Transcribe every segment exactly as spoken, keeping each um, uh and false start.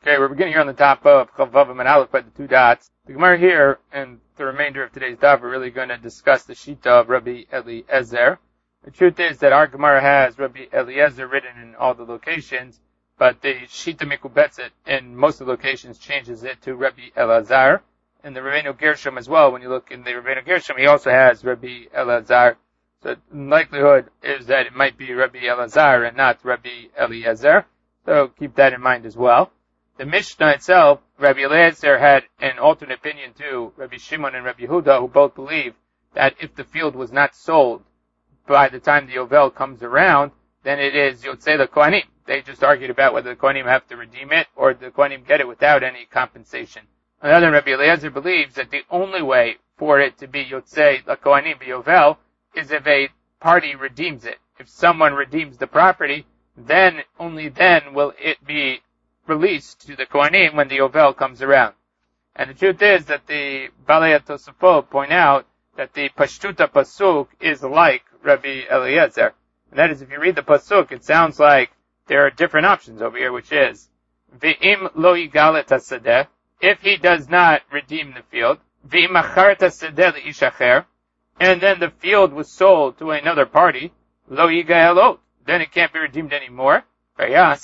Okay, we're beginning here on the top of Chavav and Aleph by the two dots. The Gemara here and the remainder of today's daf are really going to discuss the Shita of Rabbi Eliezer. The truth is that our Gemara has Rabbi Eliezer written in all the locations, but the Shita Mikubetzet in most of the locations changes it to Rabbi Elazar. And the Rabbeinu Gershom as well, when you look in the Rabbeinu Gershom, he also has Rabbi Elazar. So the likelihood is that it might be Rabbi Elazar and not Rabbi Eliezer. So keep that in mind as well. The Mishnah itself, Rabbi Eliezer had an alternate opinion to Rabbi Shimon and Rabbi Yehuda, who both believe that if the field was not sold by the time the Yovel comes around, then it is Yotzei the Kohanim. They just argued about whether the Kohanim have to redeem it or the Kohanim get it without any compensation. Another Rabbi Eliezer believes that the only way for it to be Yotzei the Kohanim Yovel is if a party redeems it. If someone redeems the property, then, only then will it be released to the Kohanim when the Yovel comes around. And the truth is that the Balei Tosafot point out that the Pashtuta Pasuk is like Rabbi Eliezer. And that is, if you read the Pasuk, it sounds like there are different options over here, which is, V'im lo yigalet hasadeh, if he does not redeem the field, V'im acharet hasadeh le'ish acher, and then the field was sold to another party, lo yigaelot, then it can't be redeemed anymore. And at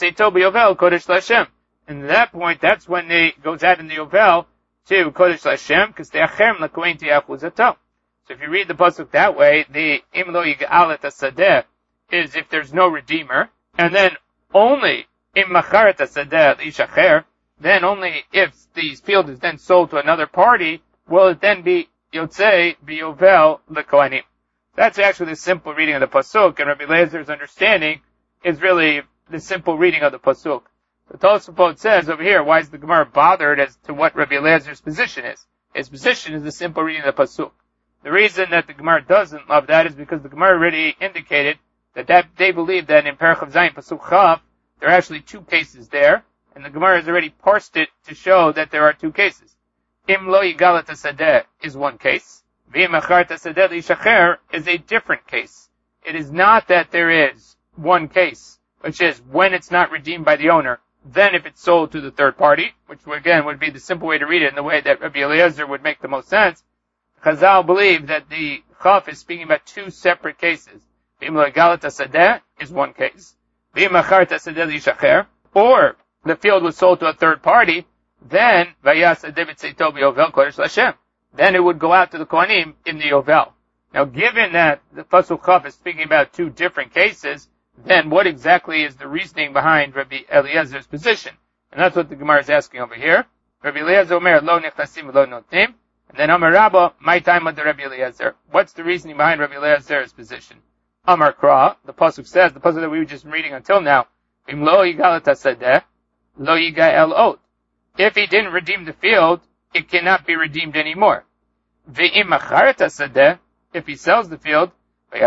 that point, that's when it goes out in the Yovel to Kodesh Lashem, because the Achem l'kohen ti'achuzato. So if you read the pasuk that way, the im lo yig'alet hasadeh is if there's no redeemer, and then only im macharet hasadeh l'ish acher, then only if the field is then sold to another party, will it then be Yotzei b'Yovel l'kohanim. That's actually the simple reading of the pasuk, and Rabbi Eliezer's understanding is really the simple reading of the pasuk. The Tosafot says over here, why is the Gemara bothered as to what Rabbi Eliezer's position is? His position is the simple reading of the pasuk. The reason that the Gemara doesn't love that is because the Gemara already indicated that, that they believe that in Perach of Zayin pasuk Chav, there are actually two cases there, and the Gemara has already parsed it to show that there are two cases. Im lo yigalet hasadeh is one case. V'im acharet hasadeh le'ish acher is a different case. It is not that there is one case, which is when it's not redeemed by the owner, then if it's sold to the third party, which again would be the simple way to read it in the way that Rabbi Eliezer would make the most sense. Chazal believe that the Chaf is speaking about two separate cases. V'im lo yigalet hasadeh is one case. V'im acharet hasadeh le'ish acher, or the field was sold to a third party, then vayas adevit seito b'Yovel kodesh Lashem. Then it would go out to the Kohanim in the Yovel. Now, given that the Pasuk Chaf is speaking about two different cases, then what exactly is the reasoning behind Rabbi Eliezer's position? And that's what the Gemara is asking over here. Rabbi Eliezer Omer, lo nechnasim lo notim. And then Amar Rabba, my time with the Rabbi Eliezer. What's the reasoning behind Rabbi Eliezer's position? Amar Kra, the Pasuk says, the Pasuk that we were just reading until now, Im lo yigalet hasadeh, lo yigael ot. If he didn't redeem the field, it cannot be redeemed anymore. Ve'im acharet hasadeh, if he sells the field, then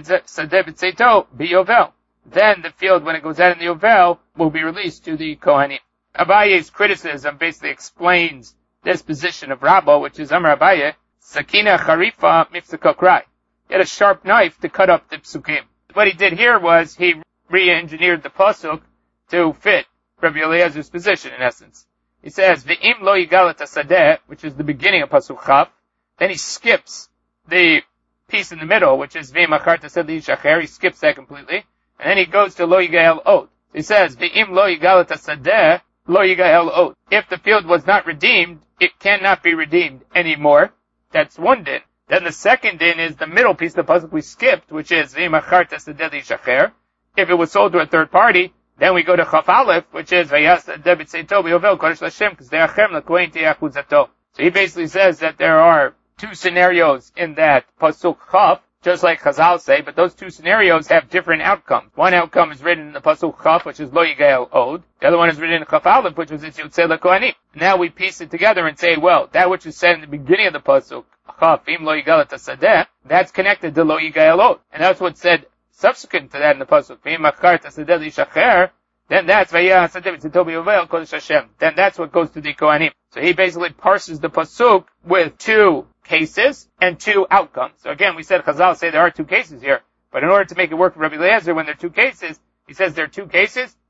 the field, when it goes out in the Yovel, will be released to the Kohanim. Abaye's criticism basically explains this position of Rabba, which is Amar Abaye, Sakina Charifa Mifsaka Krai. He had a sharp knife to cut up the psukim. What he did here was he re-engineered the pasuk to fit Rabbi Eliezer's position, in essence. He says, Ve'im lo yigalet hasadeh, which is the beginning of pasuk Chaf. Then he skips the piece in the middle, which is Ve'im acharet hasadeh le'ish acher. He skips that completely. And then he goes to lo yigael ot. He says, Ve'im lo yigalet hasadeh, lo yigael ot. If the field was not redeemed, it cannot be redeemed anymore. That's one din. Then the second din is the middle piece of the pasuk we skipped, which is Ve'im acharet hasadeh le'ish acher. If it was sold to a third party, then we go to Chaf Aleph, which is Vayas Debit Seito B'Yovel Kodesh Lashem, because they are Chem L'Kohen Ti'achuzato. So he basically says that there are two scenarios in that pasuk Chaf, just like Chazal say, but those two scenarios have different outcomes. One outcome is written in the pasuk Chaf, which is Lo Yigael Od. The other one is written in Chaf Aleph, which was Yotzei L'Kohanim. Now we piece it together and say, well, that which is said in the beginning of the pasuk Chaf, Im Lo Yigalet Hasadeh, that's connected to Lo Yigael Od, and that's what's said subsequent to that in the pasuk, then that's then that's what goes to the Kohanim. So he basically parses the pasuk with two cases and two outcomes. So again, we said Chazal say there are two cases here, but in order to make it work for Rabbi Eliezer when there are two cases, he says there are two cases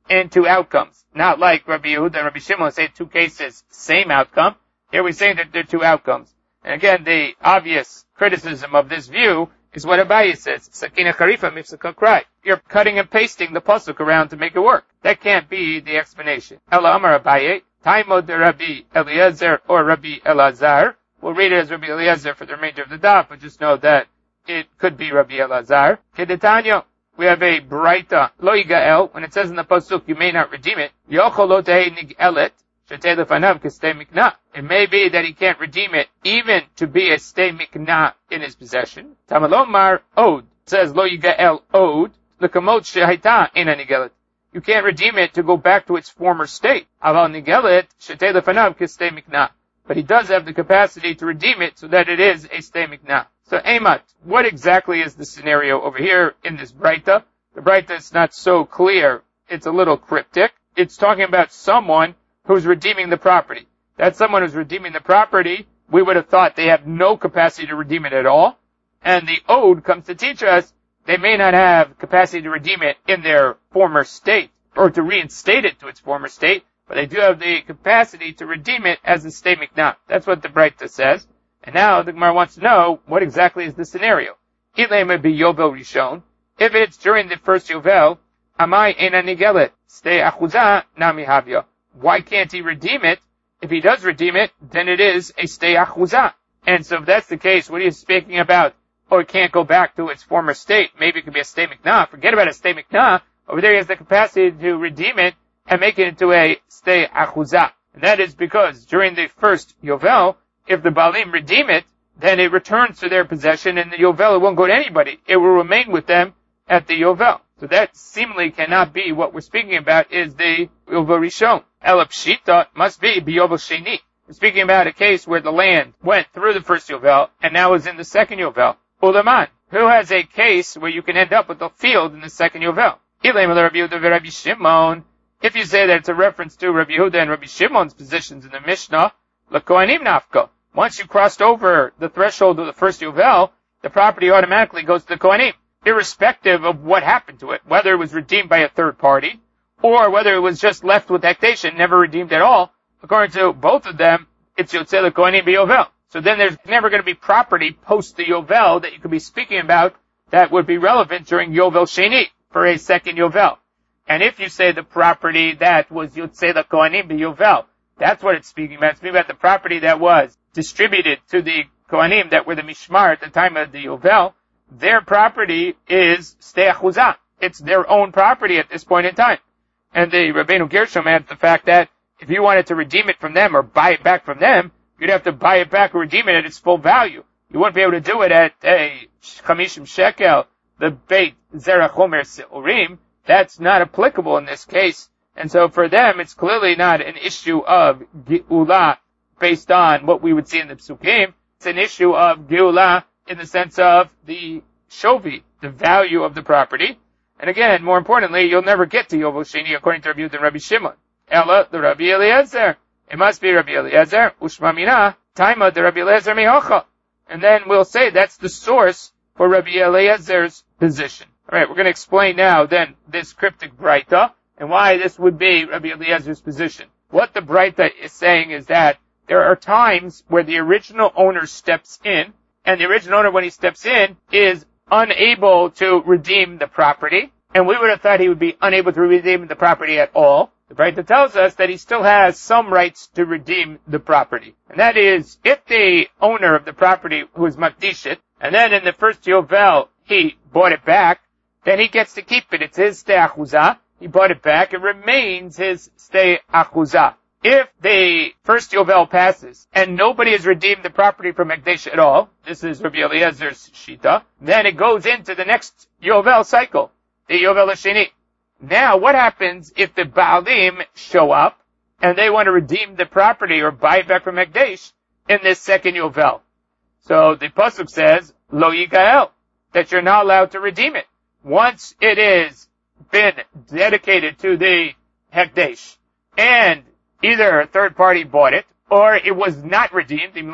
in two outcomes. Not like Rabbi Yehuda and Rabbi Shimon say two cases, same outcome. Here we say that they're two outcomes. And again, the obvious criticism of this view is what Abaye says, Sakina Kharifa Mifsaka Krai. You're cutting and pasting the pasuk around to make it work. That can't be the explanation. Ela Amar Abaye, Taimo de Rabbi Eliezer or Rabbi Elazar. We'll read it as Rabbi Eliezer for the remainder of the daf, but just know that it could be Rabbi Elazar. Kedetanya, we have a Braita, Lo Yigael, when it says in the pasuk, you may not redeem it. Yochol lo tehei nigelet, shetei lefanav k'stei mikna. It may be that he can't redeem it, even to be a stei mikna in his possession. Tamalomar od, it says Lo Yigael od, l'kamot shehaita ina nigelet. You can't redeem it to go back to its former state. Aval nigelet, shetei lefanav k'stei mikna. But he does have the capacity to redeem it so that it is a stei mikna. So, Eimat, what exactly is the scenario over here in this Braita? The Braita is not so clear. It's a little cryptic. It's talking about someone who's redeeming the property. That someone who's redeeming the property, we would have thought they have no capacity to redeem it at all. And the Ode comes to teach us they may not have capacity to redeem it in their former state, or to reinstate it to its former state, but they do have the capacity to redeem it as a stei mikna. That's what the Braita says. And now the Gemara wants to know, what exactly is the scenario? Ilema be Yovel Rishon. If it's during the first Yovel, Amai ena nigelet, stei achuza nami havya. Why can't he redeem it? If he does redeem it, then it is a stei achuza. And so if that's the case, what are you speaking about? Oh, it can't go back to its former state. Maybe it could be a stei mikna. Forget about a stei mikna. Over there he has the capacity to redeem it and make it into a stei achuza. And that is because during the first Yovel, if the Baalim redeem it, then it returns to their possession, and the Yovel, it won't go to anybody. It will remain with them at the Yovel. So that seemingly cannot be what we're speaking about is the Yovel Rishon. Ela Pshita must be B'Yovel Sheni. We're speaking about a case where the land went through the first Yovel, and now is in the second Yovel. Ulaman, who has a case where you can end up with a field in the second Yovel. Ilem Rabbi Yehuda v'Rabbi Shimon. If you say that it's a reference to Rabbi Yehuda and Rabbi Shimon's positions in the Mishnah, L'Kohanim Nafka. Once you crossed over the threshold of the first Yovel, the property automatically goes to the Kohanim, irrespective of what happened to it, whether it was redeemed by a third party, or whether it was just left with hektation, never redeemed at all. According to both of them, it's Yotzei l'Kohanim b'Yovel. So then there's never going to be property post the Yovel that you could be speaking about that would be relevant during Yovel Sheni, for a second Yovel. And if you say the property that was Yotzei l'Kohanim b'Yovel, that's what it's speaking about. It's speaking about the property that was distributed to the Kohanim that were the Mishmar at the time of the Yovel. Their property is stei achuza. It's their own property at this point in time. And the Rabbeinu Gershom adds the fact that if you wanted to redeem it from them or buy it back from them, you'd have to buy it back or redeem it at its full value. You wouldn't be able to do it at a chamishim shekel, the Beit Zerach Homer Seurim. That's not applicable in this case. And so for them, it's clearly not an issue of Geula based on what we would see in the Psukim. It's an issue of Geula in the sense of the Shovi, the value of the property. And again, more importantly, you'll never get to Yovel Sheni according to Rabbi Yehuda and Rabbi Shimon. Ella, the Rabbi Eliezer. It must be Rabbi Eliezer. Ushma mina, taima the Rabbi Eliezer mihocha. And then we'll say that's the source for Rabbi Eliezer's position. Alright, we're going to explain now then this cryptic Braita and why this would be Rabbi Eliezer's position. What the Braita is saying is that there are times where the original owner steps in, and the original owner, when he steps in, is unable to redeem the property, and we would have thought he would be unable to redeem the property at all. The Braita tells us that he still has some rights to redeem the property. And that is, if the owner of the property, who is Makdishit, and then in the first Yovel, he bought it back, then he gets to keep it. It's his stei achuza. He bought it back. It remains his stei achuza. If the first Yovel passes, and nobody has redeemed the property from Hekdesh at all, this is Rabbi Eliezer's Shita, then it goes into the next Yovel cycle, the Yovel Hasheni. Now, what happens if the Baalim show up, and they want to redeem the property or buy it back from Hekdesh in this second Yovel? So the Pasuk says, Lo Yigael, that you're not allowed to redeem it. Once it is been dedicated to the Hekdesh, and either a third party bought it, or it was not redeemed, then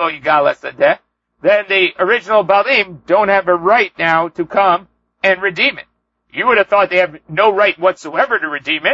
the original Baalim don't have a right now to come and redeem it. You would have thought they have no right whatsoever to redeem it,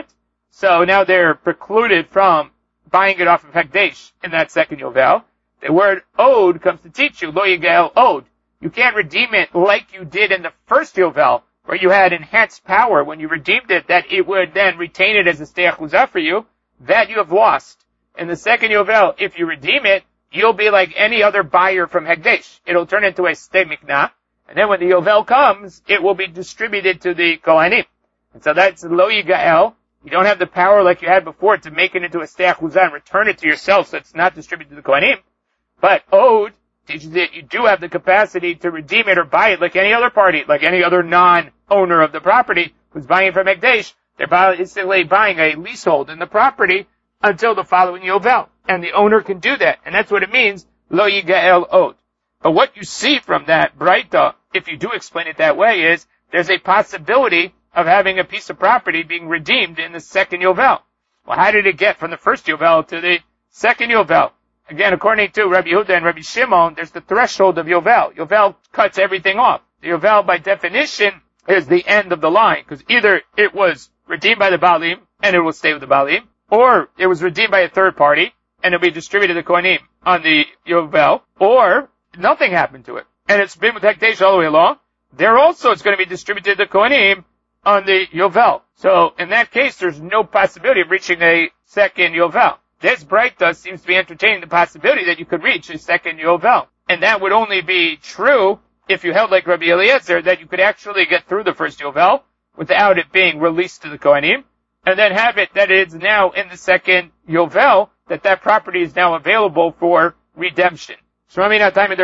So now they're precluded from buying it off of Hekdesh in that second Yovel. The word owed comes to teach you, lo yigel owed. You can't redeem it like you did in the first Yovel, where you had enhanced power when you redeemed it, that it would then retain it as a stei achuzah for you. That you have lost. In the second Yovel, if you redeem it, you'll be like any other buyer from Hekdesh. It'll turn into a stei miknah, and then when the Yovel comes, it will be distributed to the Kohanim. And so that's lo yigael. You don't have the power like you had before to make it into a stei achuzah and return it to yourself so it's not distributed to the Kohanim. But owed teaches that you do have the capacity to redeem it or buy it like any other party, like any other non-owner of the property who's buying it from Hekdesh. They're basically buying a leasehold in the property until the following Yovel. And the owner can do that. And that's what it means, lo yigael owed. But what you see from that Braita, if you do explain it that way, is there's a possibility of having a piece of property being redeemed in the second Yovel. Well, how did it get from the first Yovel to the second Yovel? Again, according to Rabbi Yehuda and Rabbi Shimon, there's the threshold of Yovel. Yovel cuts everything off. The Yovel, by definition, is the end of the line, because either it was redeemed by the Baalim, and it will stay with the Baalim, or it was redeemed by a third party, and it'll be distributed to the Kohanim on the Yovel, or nothing happened to it, and it's been with Hekdesh all the way along. There also it's going to be distributed to the Kohanim on the Yovel. So, in that case, there's no possibility of reaching a second Yovel. This Braita seems to be entertaining the possibility that you could reach a second Yovel. And that would only be true if you held like Rabbi Eliezer, that you could actually get through the first Yovel without it being released to the Kohanim, and then have it that it's now in the second Yovel, that that property is now available for redemption. And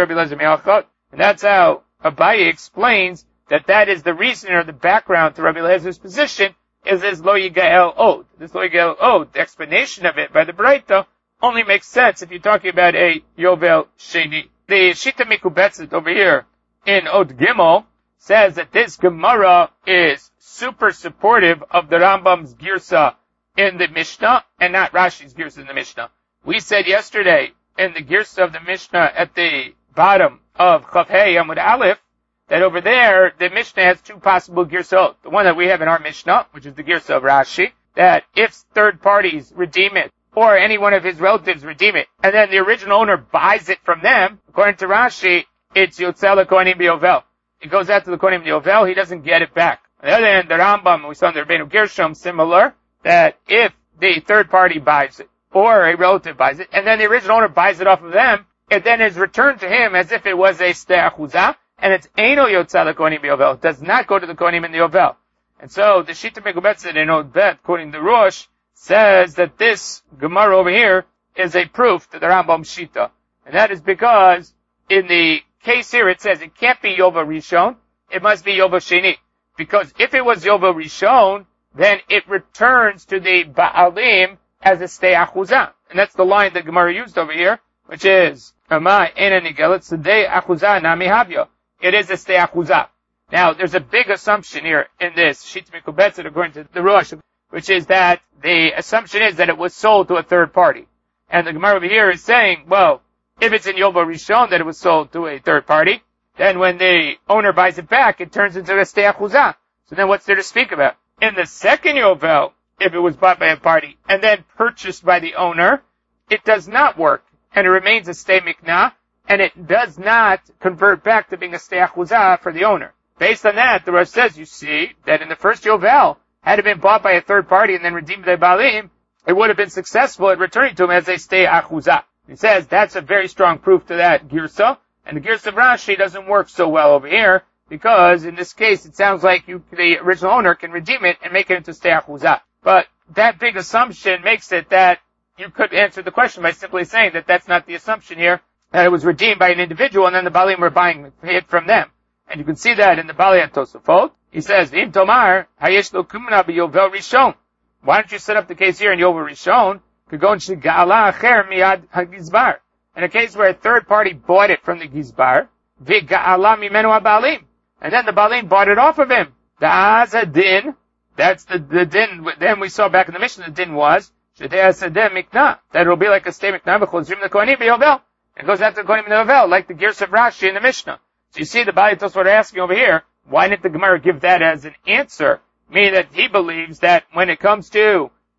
that's how Abaye explains that that is the reason or the background to Rabbi Eliezer's position, is this lo yigael owed. This lo yigael owed, the explanation of it by the Braita, only makes sense if you're talking about a Yovel Sheni. The Shita Mikubetzet over here in Od Gimel says that this Gemara is super supportive of the Rambam's Girsa in the Mishnah and not Rashi's Girsa in the Mishnah. We said yesterday in the Girsa of the Mishnah at the bottom of Chav Hei Amud Aleph that over there the Mishnah has two possible Girsot. The one that we have in our Mishnah, which is the Girsa of Rashi, that if third parties redeem it or any one of his relatives redeem it, and then the original owner buys it from them, according to Rashi, it's Yotzeh LeKohanim B'Yovel. It goes out to the Kohanim B'Yovel, he doesn't get it back. On the other hand, the Rambam, we saw in the Rebbeinu Gershom, similar, that if the third party buys it, or a relative buys it, and then the original owner buys it off of them, it then is returned to him as if it was a stei achuzah, and it's Eino Yotzeh LeKohanim B'Yovel. It does not go to the Kohanim in the Yovel. And so, the Shita Mekubetzet in Od Bet, quoting the Rosh, says that this Gemara over here is a proof to the Rambam Shita. And that is because, in the case here, it says it can't be Yovel Rishon, it must be Yovel Sheni. Because if it was Yovel Rishon, then it returns to the Baalim as a stei achuzah. And that's the line that Gemara used over here, which is, Amai ena nigelet stei achuzah nami havya. It is a stei achuzah. Now, there's a big assumption here in this Shita Mekubetzet according to the Rosh, which is that the assumption is that it was sold to a third party. And the Gemara over here is saying, well, if it's in Yovel Rishon that it was sold to a third party, then when the owner buys it back, it turns into a stei achuzah. So then what's there to speak about? In the second Yovel, if it was bought by a party and then purchased by the owner, it does not work. And it remains a stei miknah, and it does not convert back to being a stei achuzah for the owner. Based on that, the Rosh says, you see, that in the first Yovel, had it been bought by a third party and then redeemed by Baalim, it would have been successful at returning to him as a stei achuzah. He says that's a very strong proof to that Girsa, and the Girsa of Rashi doesn't work so well over here, because in this case it sounds like you, the original owner can redeem it and make it into stei achuzah. But that big assumption makes it that you could answer the question by simply saying that that's not the assumption here, that it was redeemed by an individual and then the Baalim were buying it from them. And you can see that in the Balei Tosafot. He says, V'im Tomar, Hayesh lo kumna b'Yovel Rishon. Why don't you set up the case here in Yovel Rishon? Kagon shega'ala acher miyad hagizbar. In a case where a third party bought it from the Gizbar, v'ga'ala mimenu ha'Baalim. And then the Baalim bought it off of him. Da'az din. That's the, the din, then we saw back in the Mishnah, the din was, Shedei asadeh mikna. That it will be like a stei mikna b'chozrim l'kohanim b'Yovel. It goes out to the Kohanim b'Yovel, like the Girsa of Rashi in the Mishnah. So you see the Balei Tosafot asking over here, why didn't the Gemara give that as an answer? Meaning that he believes that when it comes to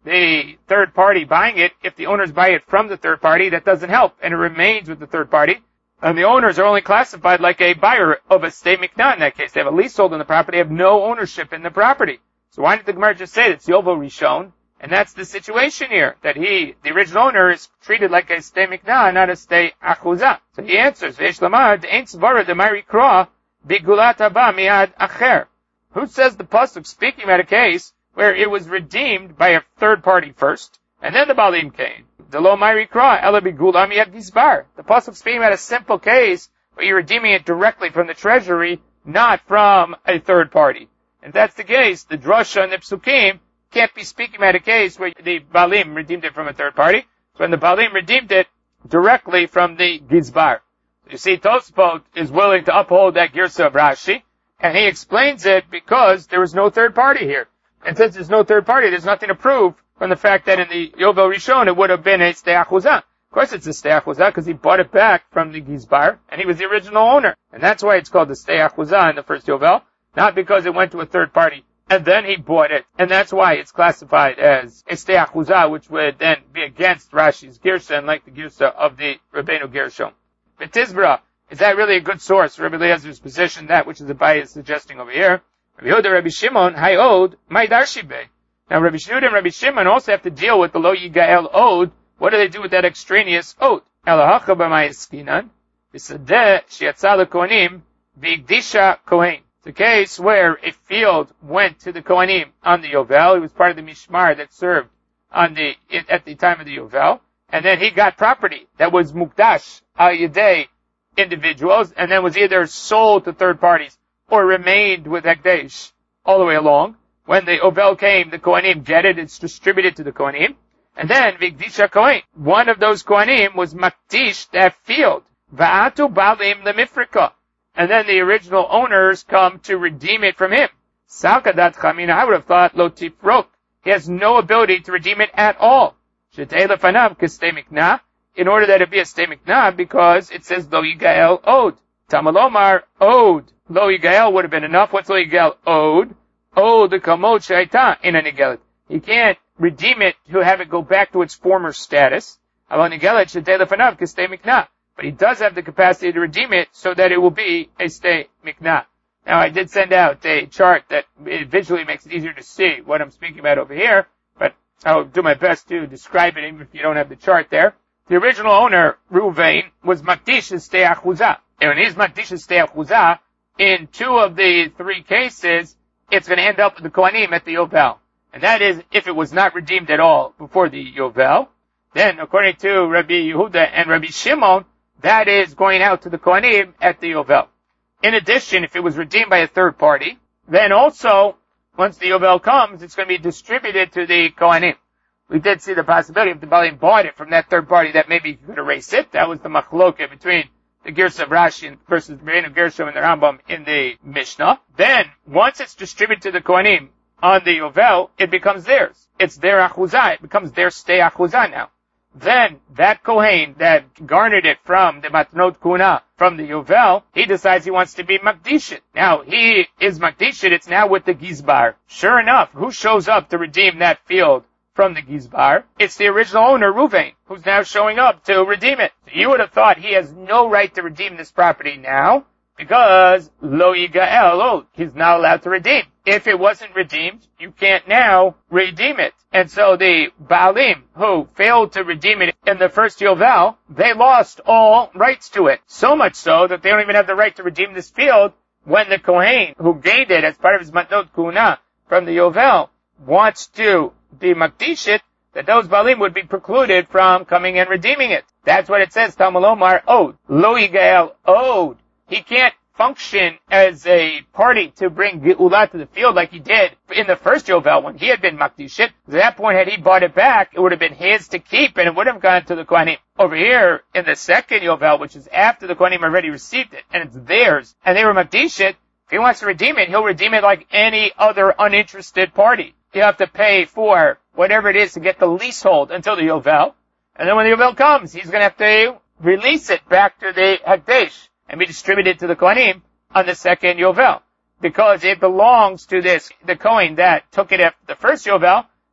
the third party buying it, if the owners buy it from the third party, that doesn't help, and it remains with the third party. And the owners are only classified like a buyer of a stay miknah in that case. They have a leasehold on the property, they have no ownership in the property. So why did the Gemara just say that it's Yovel Rishon? And that's the situation here, that he, the original owner, is treated like a stay miknah, not a stay achuzah. So he answers, V'esh lamar, de'ein tzvara de'mari kroa, bigulat haba miad acher. Who says the pasuk speaking about a case where it was redeemed by a third party first, and then the Balim came? The lo mari kroa, ela bigula miad gizbar. The pasuk speaking about a simple case where you're redeeming it directly from the treasury, not from a third party. If that's the case, the drasha and the psukim can't be speaking about a case where the Balim redeemed it from a third party, when the Balim redeemed it directly from the Gizbar. You see, Tosfot is willing to uphold that Girsa of Rashi, and he explains it because there was no third party here. And since there's no third party, there's nothing to prove from the fact that in the Yovel Rishon it would have been a Stei Achuzah. Of course it's a Stei Achuzah because he bought it back from the Gizbar, and he was the original owner. And that's why it's called the Stei Achuzah in the first Yovel, not because it went to a third party. And then he bought it, and that's why it's classified as a Stei Achuzah, which would then be against Rashi's Girsa, and like the Girsa of the Rabbeinu Gershom. But Tizbra, is that really a good source for Rabbi Eliezer's position, that which is Abaye is suggesting over here? Rabbi Yehuda, Rabbi Shimon, Hayod, my Darshibe. Now Rabbi Yehuda and Rabbi Shimon also have to deal with the Lo Yigael Od. What do they do with that extraneous Od? Elahacha b'mayeskinan, v'sadeh shiatza lekohanim, v'igdisha kohen. The case where a field went to the Kohanim on the Yovel. It was part of the Mishmar that served on the, at the time of the Yovel. And then he got property that was Mukdash al Yedei individuals, and then was either sold to third parties or remained with Hekdesh all the way along. When the Yovel came, the Kohanim get it, it's distributed to the Kohanim. And then Vigdisha Kohen, one of those Kohanim was Makdish that field. Va'atu Balim Lemifrika. And then the original owners come to redeem it from him. Salkadat Chamina, I would have thought, Lo Tifrok. He has no ability to redeem it at all. Shetei lefanav k'stei miknah, in order that it be a stei miknah, because it says Lo Yigael Od. Tamalomar Od. Lo Yigael would have been enough. What's Lo Yigael Od? Od the kamot shaita in a nigelet. He can't redeem it to have it go back to its former status. Alon nigelet shetei lefanav k'stei miknah. But he does have the capacity to redeem it so that it will be a stei miknah. Now, I did send out a chart that it visually makes it easier to see what I'm speaking about over here, but I'll do my best to describe it even if you don't have the chart there. The original owner, Ruvain, was Makdish Stei Achuzah. And when he's Makdish Stei Achuzah, in two of the three cases, it's going to end up with the Kohanim at the Yovel. And that is if it was not redeemed at all before the Yovel. Then, according to Rabbi Yehuda and Rabbi Shimon, that is going out to the Kohanim at the Yovel. In addition, if it was redeemed by a third party, then also, once the Yovel comes, it's going to be distributed to the Kohanim. We did see the possibility if the Balim bought it from that third party that maybe he could erase it. That was the machloke between the Girsa of Rashi versus the Rabbeinu Gershom and the Rambam in the Mishnah. Then, once it's distributed to the Kohanim on the Yovel, it becomes theirs. It's their Achuzah. It becomes their Stei Achuzah now. Then, that Kohen that garnered it from the Matnot Kuna, from the Yovel, he decides he wants to be Makdishit. Now, he is Makdishit, it's now with the Gizbar. Sure enough, who shows up to redeem that field from the Gizbar? It's the original owner, Ruvain, who's now showing up to redeem it. So you would have thought he has no right to redeem this property now, because Lo Yigael Od, he's not allowed to redeem. If it wasn't redeemed, you can't now redeem it. And so the Baalim, who failed to redeem it in the first Yovel, they lost all rights to it. So much so that they don't even have the right to redeem this field when the Kohen, who gained it as part of his Matnot Kuna from the Yovel, wants to be Makdishit, that those Baalim would be precluded from coming and redeeming it. That's what it says, Tamalomar Od. Lo Yigael Od. He can't function as a party to bring Geula to the field like he did in the first Yovel when he had been Makdishit. At that point, had he bought it back, it would have been his to keep and it would have gone to the Kohanim. Over here, in the second Yovel, which is after the Kohanim already received it, and it's theirs, and they were Makdishit, if he wants to redeem it, he'll redeem it like any other uninterested party. He'll have to pay for whatever it is to get the leasehold until the Yovel, and then when the Yovel comes, he's going to have to release it back to the Hekdesh and be distributed to the Kohanim on the second Yovel. Because it belongs to this, the Kohen that took it after the first Yovel,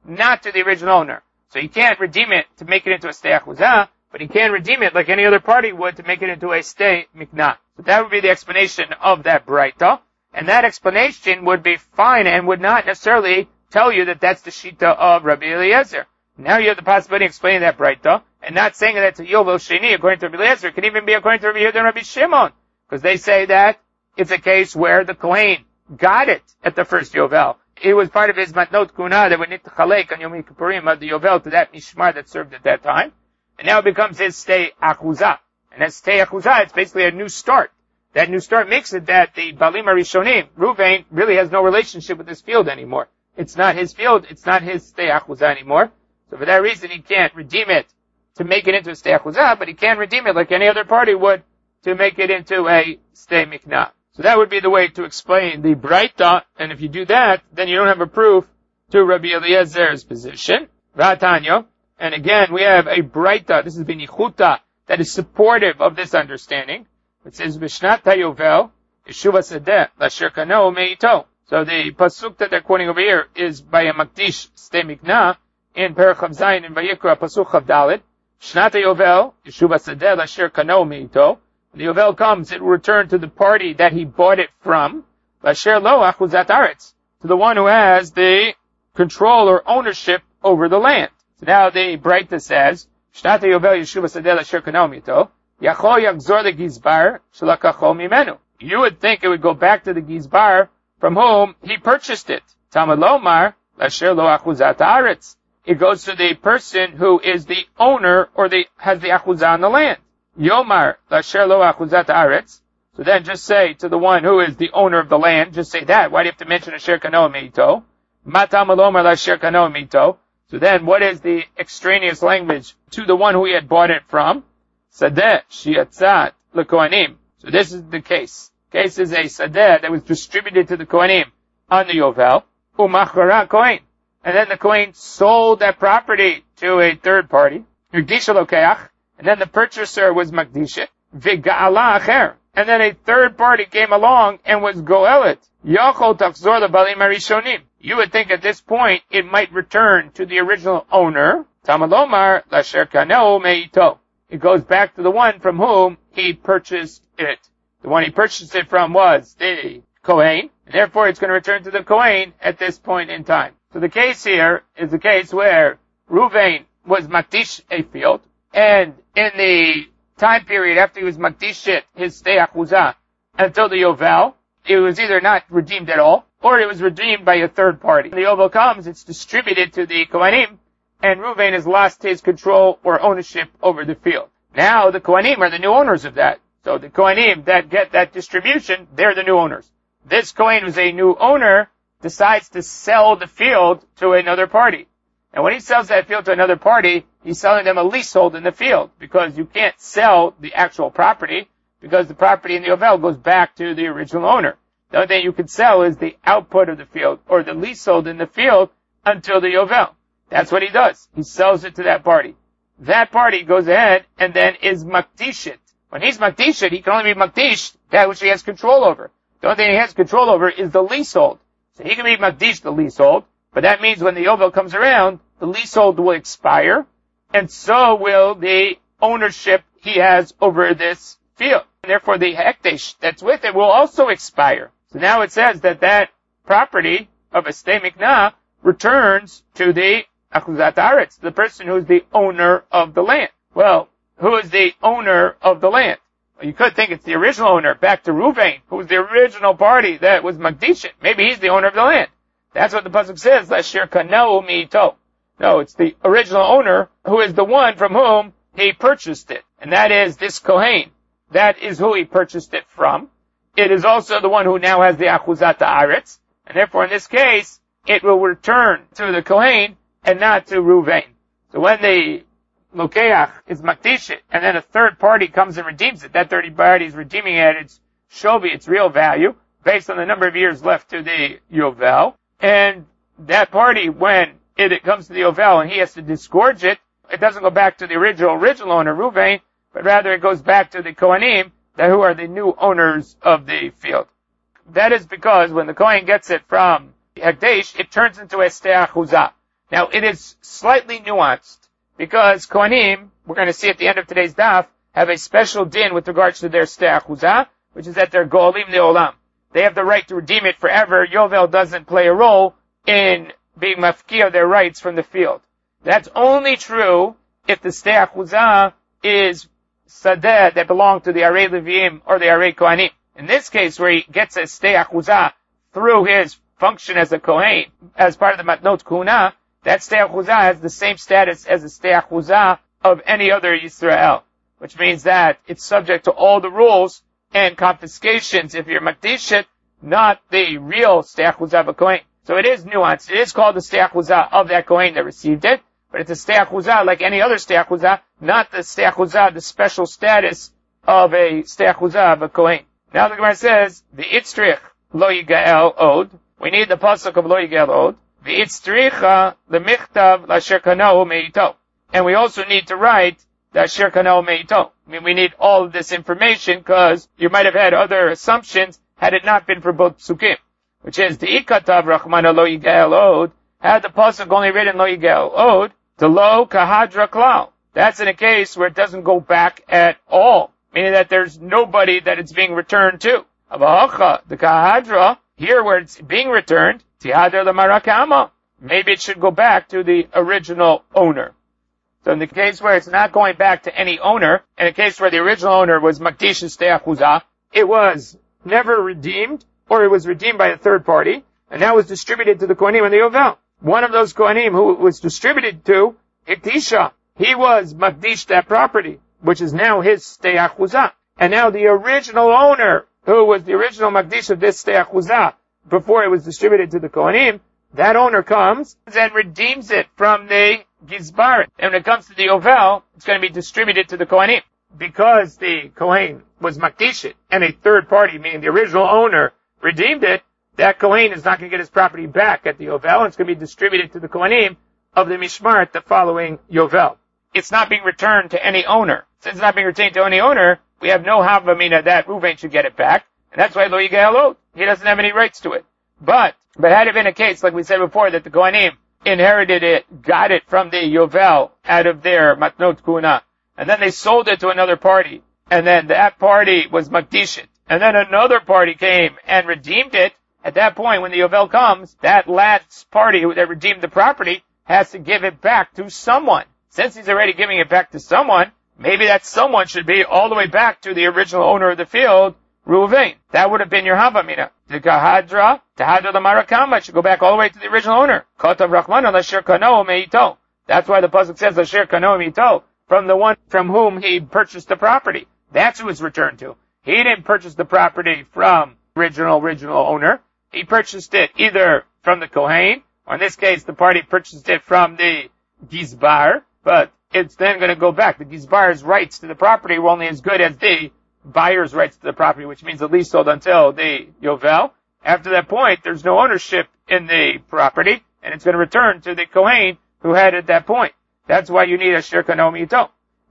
not to the original owner. So he can't redeem it to make it into a stei achuzah, but he can redeem it like any other party would to make it into a stei miknah. So that would be the explanation of that braita, and that explanation would be fine and would not necessarily tell you that that's the shita of Rabbi Eliezer. Now you have the possibility of explaining that braita, and not saying that it's a yovel sheni according to Rabbi Eliezer. It can even be according to Rabbi Yehuda and Rabbi Shimon, because they say that it's a case where the Kohen got it at the first yovel. It was part of his matnot kuna that would need to chalek on Yom Kippurim of the yovel to that mishmar that served at that time. And now it becomes his stei achuzah. And as stei achuzah, it's basically a new start. That new start makes it that the Balim Arishonim, Ruvain, really has no relationship with this field anymore. It's not his field, it's not his stei achuzah anymore. So for that reason, he can't redeem it to make it into a stei achuzah, but he can redeem it like any other party would to make it into a stei miknah. So that would be the way to explain the braita, and if you do that, then you don't have a proof to Rabbi Eliezer's position. V'atanyo. And again, we have a braita, this is b'nichuta, that is supportive of this understanding. It says, B'shnat HaYovel, Yeshuva Sedeh, Lasher Kano Meito. So the pasuk that they're quoting over here is by a Makdish Stei Miknah in Perach Chav Zayin in Vayikra, pasuk Chav Dalet. Shnat HaYovel, Yeshuva Sedeh, Lasher Kano Meito. When the Yovel comes, it will return to the party that he bought it from, Lasher Lo Achuzat Aretz, to the one who has the control or ownership over the land. So now the Braita says, Shnat HaYovel Yeshuva Sedeh Lasher Kano Meito, Yachol Yachzor the Gizbar Shalakacho Mimenu. You would think it would go back to the Gizbar from whom he purchased it. Talmud Lomar Lasher Lo Achuzat Aretz. It goes to the person who is the owner or the has the achuzah on the land. Yomar Lasher Lo Achuzat Aretz. So then just say to the one who is the owner of the land, just say that. Why do you have to mention Asher Kano Meito? Matam Lomar Lasher Kano Meito. So then what is the extraneous language to the one who he had bought it from? Sadeh Shiatzat LeKohanim. So this is the case. Case is a Sadeh that was distributed to the Kohanim on the Yovel. Umachara Kohen. And then the Kohen sold that property to a third party. Yigdisha Lokeach. And then the purchaser was Magdisha. Viga'ala Acher. And then a third party came along and was Goelet. Yachol Tachzor LeBalim Arishonim. You would think at this point it might return to the original owner. Tamalomar Lasher Kano Meito. It goes back to the one from whom he purchased it. The one he purchased it from was the Kohen, and therefore it's going to return to the Kohen at this point in time. So the case here is the case where Ruvain was Makdish a field, and in the time period after he was Makdish it, his stei achuzah, until the Yovel, it was either not redeemed at all, or it was redeemed by a third party. When the Yovel comes, it's distributed to the Kohanim, and Ruvain has lost his control or ownership over the field. Now the Kohanim are the new owners of that. So the Kohanim that get that distribution, they're the new owners. This Kohen who's a new owner decides to sell the field to another party. And when he sells that field to another party, he's selling them a leasehold in the field, because you can't sell the actual property, because the property in the Yovel goes back to the original owner. The only thing you can sell is the output of the field, or the leasehold in the field, until the Yovel. That's what he does. He sells it to that party. That party goes ahead and then is makdishit. When he's makdishit, he can only be makdish that which he has control over. The only thing he has control over is the leasehold. So he can be makdish the leasehold, but that means when the Yovel comes around, the leasehold will expire, and so will the ownership he has over this field. And therefore the hekdesh that's with it will also expire. So now it says that that property of a stei miknah returns to the Achuzat Aretz, the person who's the owner of the land. Well, who is the owner of the land? Well, you could think it's the original owner, back to Ruvain, who was the original party that was Magdishit. Maybe he's the owner of the land. That's what the pasuk says, Lasher Kano Meito. No, it's the original owner who is the one from whom he purchased it. And that is this Kohen. That is who he purchased it from. It is also the one who now has the Achuzat Aretz. And therefore in this case, it will return to the Kohen and not to Ruvain. So when the Lokeach is Makdishit, and then a third party comes and redeems it, that third party is redeeming it at its Shovi, its real value, based on the number of years left to the Yovel. And that party, when it, it comes to the Yovel and he has to disgorge it, it doesn't go back to the original, original owner, Ruvain, but rather it goes back to the Kohanim, that who are the new owners of the field. That is because when the Kohen gets it from Hekdesh, it turns into a stei achuzah. Now, it is slightly nuanced, because Kohanim, we're going to see at the end of today's daf, have a special din with regards to their stei achuzah, which is that they're go'olim le'olam. They have the right to redeem it forever. Yovel doesn't play a role in being mafkia their rights from the field. That's only true if the stei achuzah is sadeh that belong to the arei leviim or the arei kohanim. In this case, where he gets a stei achuzah through his function as a kohen, as part of the matnot kuna, that stei achuzah has the same status as the stei achuzah of any other Yisrael, which means that it's subject to all the rules and confiscations if you're makdish it, not the real stei achuzah of a kohen. So it is nuanced. It is called the stei achuzah of that kohen that received it, but it's a stei achuzah like any other stei achuzah, not the stei achuzah, the special status of a stei achuzah of a kohen. Now the Gemara says, V'itzrich lo yigael od. We need the pasuk of lo yigael od. V'itzricha lemichtav l'asher kanahu meito. And we also need to write the asher kanahu meito. I mean, we need all of this information because you might have had other assumptions had it not been for both psukim, which is the ikatav rachmana lo yigael od. Had the pasuk only written lo yigael od, the lo kahadra klal. That's in a case where it doesn't go back at all, meaning that there's nobody that it's being returned to. Avahacha, the kahadra, here where it's being returned, tihadra l'marakama, maybe it should go back to the original owner. So in the case where it's not going back to any owner, in a case where the original owner was makdish stei achuzah, it was never redeemed, or it was redeemed by a third party, and that was distributed to the kohanim and the yovel. One of those kohanim who was distributed to, Iktisha, he was makdish that property, which is now his stei achuzah. And now the original owner, who was the original makdish of this stei achuzah, before it was distributed to the kohanim, that owner comes and redeems it from the gizbar. And when it comes to the yovel, it's going to be distributed to the kohanim. Because the kohen was makdish it, and a third party, meaning the original owner, redeemed it, that kohen is not going to get his property back at the yovel, and it's going to be distributed to the kohanim of the mishmar the following yovel. It's not being returned to any owner. Since it's not being returned to any owner, we have no havamina that Reuven should get it back, and that's why lo yigael od. He doesn't have any rights to it. But, but had it been a case, like we said before, that the kohanim inherited it, got it from the yovel out of their matnot kuna, and then they sold it to another party, and then that party was makdish it, and then another party came and redeemed it. At that point, when the yovel comes, that last party who that redeemed the property has to give it back to someone. Since he's already giving it back to someone, maybe that someone should be all the way back to the original owner of the field, Reuven. That would have been your havamina. The kahadra, tahadra l'marakama, should go back all the way to the original owner. Kotav rachmana l'asher kano meito. That's why the pasuk says l'asher kano meito, from the one from whom he purchased the property. That's who it's returned to. He didn't purchase the property from original, original owner. He purchased it either from the kohen, or in this case, the party purchased it from the gizbar, but it's then going to go back. The gizbar's rights to the property were only as good as the buyer's rights to the property, which means the lease sold until the yovel. After that point, there's no ownership in the property, and it's going to return to the kohen who had it at that point. That's why you need a asher kano meito.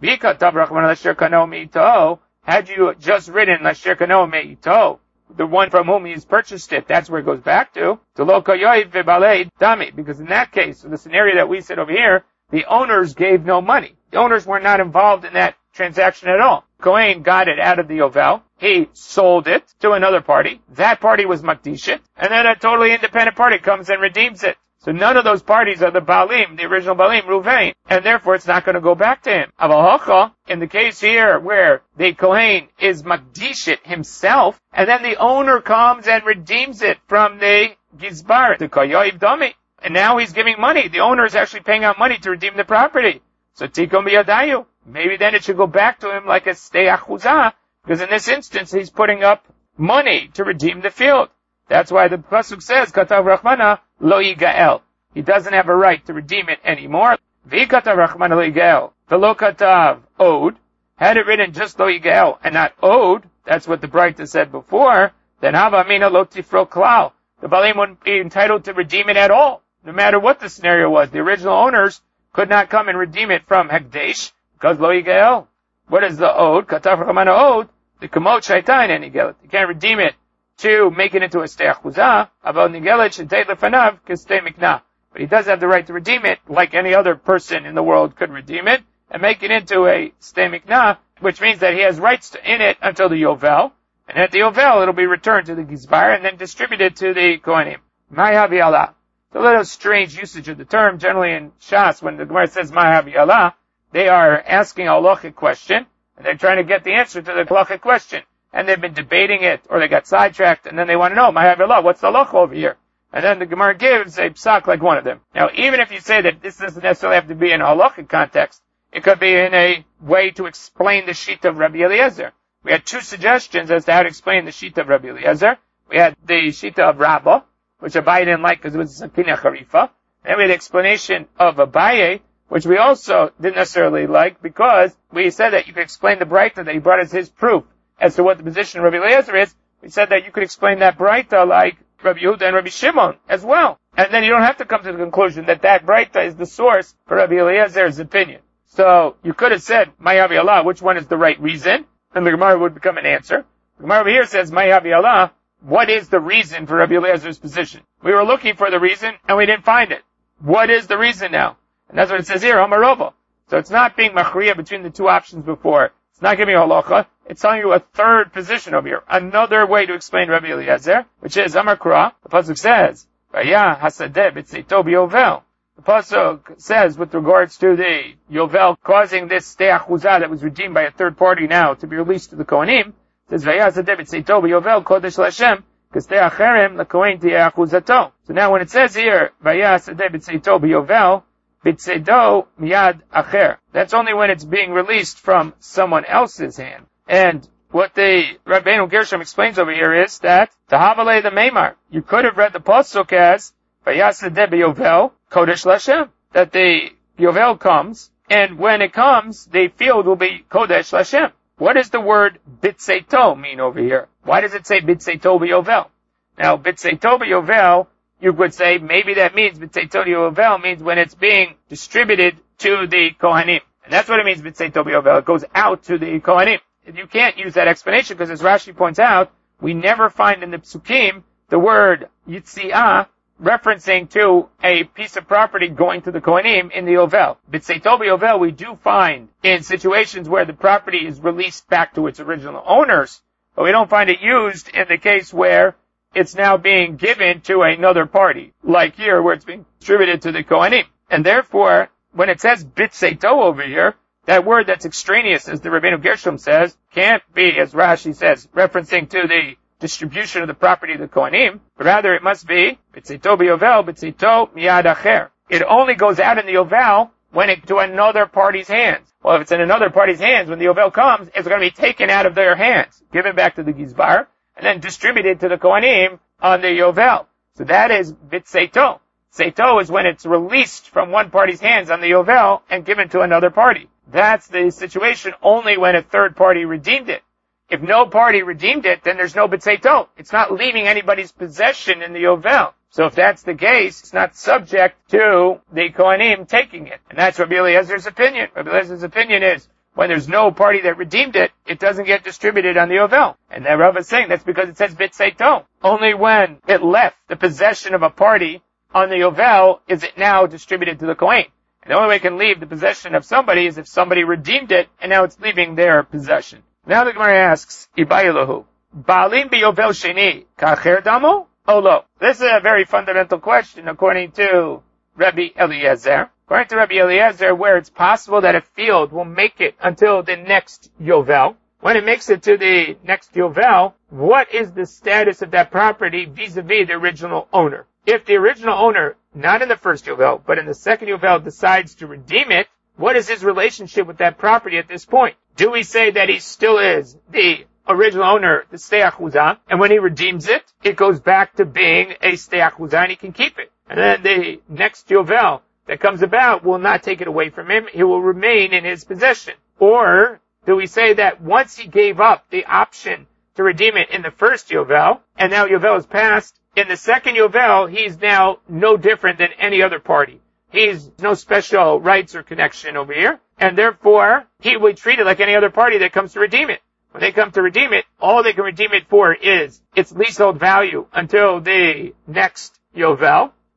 Had you just written asher kano meito, the one from whom he's purchased it, that's where it goes back to, to lo kayoy v'balei dami, because in that case, in the scenario that we said over here, the owners gave no money. The owners were not involved in that transaction at all. Kohen got it out of the yovel. He sold it to another party. That party was makdish it, and then a totally independent party comes and redeems it. So none of those parties are the Baalim, the original Baalim, Reuven, and therefore it's not going to go back to him. Avahocha, in the case here where the Kohen is makdish it himself, and then the owner comes and redeems it from the Gizbar, the Kayoiv Dami, and now he's giving money. The owner is actually paying out money to redeem the property. So Tikkun biyadayu, maybe then it should go back to him like a stei achuzah, because in this instance he's putting up money to redeem the field. That's why the pasuk says, Katav Rachmana lo yigael. He doesn't have a right to redeem it anymore. V'katav Rachmana lo yigael. The lo katav od. Had it written just lo yigael and not od, that's what the Braita said before, then hava mina lo tifro klal. The Baalim wouldn't be entitled to redeem it at all, no matter what the scenario was. The original owners could not come and redeem it from Hekdesh, because lo yigael. What is the od? Katav Rachmana od. The kamot shaitan and yigael. You can't redeem it to make it into a stei achuzah, about nigelet shentei lefanav k'stei mikna. but he does have the right to redeem it like any other person in the world could redeem it and make it into a stei miknah, which means that he has rights in it until the Yovel, and at the Yovel it'll be returned to the Gizbar and then distributed to the Kohanim. Ma'havi Allah. It's a little strange usage of the term. Generally in Shas, when the Gemara says Ma'havi Allah, they are asking a halachic question, and they're trying to get the answer to the halachic question. And they've been debating it, or they got sidetracked, and then they want to know, Ma'havi Allah, what's the halacha over here? And then the Gemara gives a psak like one of them. Now, even if you say that this doesn't necessarily have to be in a halachic context, it could be in a way to explain the sheet of Rabbi Eliezer. We had two suggestions as to how to explain the sheet of Rabbi Eliezer. We had the sheet of Rabbah, which Abaye didn't like because it was Sakina Charifa. Then we had the explanation of Abaye, which we also didn't necessarily like because we said that you could explain the Braita that he brought as his proof as to what the position of Rabbi Eliezer is. We said that you could explain that Braita like Rabbi Yehuda and Rabbi Shimon as well. And then you don't have to come to the conclusion that that Braita is the source for Rabbi Eliezer's opinion. So you could have said, Ma'havi Allah, which one is the right reason? And the Gemara would become an answer. The Gemara over here says, Ma'havi Allah, what is the reason for Rabbi Eliezer's position? We were looking for the reason, and we didn't find it. What is the reason now? And that's what it says here, Amarova. So it's not being machriya between the two options before. It's not giving you a halacha. It's telling you a third position over here. Another way to explain Rabbi Eliezer, which is Amar Kra. The pasuk says, Vaya hasadeh b'tzeito b'yovel. The pasuk says, with regards to the Yovel causing this stei achuzah that was redeemed by a third party now to be released to the Kohanim, it says, Vaya hasadeh b'tzeito b'yovel kodesh l'Hashem, k'stei acherem l'kohen ti'eh achuzato. So now when it says here, Vaya hasadeh b'tzeito b'yovel, b'tzeido miyad acher. That's only when it's being released from someone else's hand. And what the Rabbeinu Gershom explains over here is that the Havalei the Meimar, you could have read the pasuk as Vayasadeh b'Yovel Kodesh L'Hashem, that the Yovel comes, and when it comes, the field will be Kodesh L'Hashem. What does the word Bitzeito mean over here? Why does it say Bitzeito b'Yovel? Now, Bitzeito b'Yovel, you would say maybe that means Bitzeito b'Yovel means when it's being distributed to the Kohanim. And that's what it means Bitzeito b'Yovel. It goes out to the Kohanim. You can't use that explanation because, as Rashi points out, we never find in the Psukim the word Yitzi'ah referencing to a piece of property going to the Kohanim in the Yovel. B'tzeito b'Yovel we do find in situations where the property is released back to its original owners, but we don't find it used in the case where it's now being given to another party, like here where it's being distributed to the Kohanim. And therefore, when it says B'tzeito over here, that word that's extraneous, as the Rabbeinu Gershom says, can't be, as Rashi says, referencing to the distribution of the property of the Kohanim, but rather it must be, B'tzeito b'Yovel, B'tzeito miyad acher. It only goes out in the Yovel when it's to another party's hands. Well, if it's in another party's hands, when the Yovel comes, it's going to be taken out of their hands, given back to the Gizbar, and then distributed to the Kohanim on the Yovel. So that is B'tzeito. Tzeito is when it's released from one party's hands on the Yovel and given to another party. That's the situation only when a third party redeemed it. If no party redeemed it, then there's no B'tzeito. It's not leaving anybody's possession in the Yovel. So if that's the case, it's not subject to the Kohanim taking it. And that's Rabbi Eliezer's opinion. Rabbi Eliezer's opinion is, when there's no party that redeemed it, it doesn't get distributed on the Yovel. And then Rav is saying that's because it says B'tzeito. Only when it left the possession of a party on the Yovel is it now distributed to the Kohen. And the only way it can leave the possession of somebody is if somebody redeemed it, and now it's leaving their possession. Now the Gemara asks, Ibayilahu, Baalim biyovel sheni, kacher damo? Olo. This is a very fundamental question according to Rabbi Eliezer. According to Rabbi Eliezer, where it's possible that a field will make it until the next Yovel. When it makes it to the next Yovel, what is the status of that property vis-a-vis the original owner? If the original owner, not in the first Yovel, but in the second Yovel, decides to redeem it, what is his relationship with that property at this point? Do we say that he still is the original owner, the stei achuzah, and when he redeems it, it goes back to being a stei achuzah and he can keep it? And then the next Yovel that comes about will not take it away from him, he will remain in his possession. Or do we say that once he gave up the option to redeem it in the first Yovel, and now Yovel is passed, in the second Yovel, he's now no different than any other party. He's no special rights or connection over here, and therefore, he will be treated like any other party that comes to redeem it. When they come to redeem it, all they can redeem it for is its leasehold value until the next Yovel,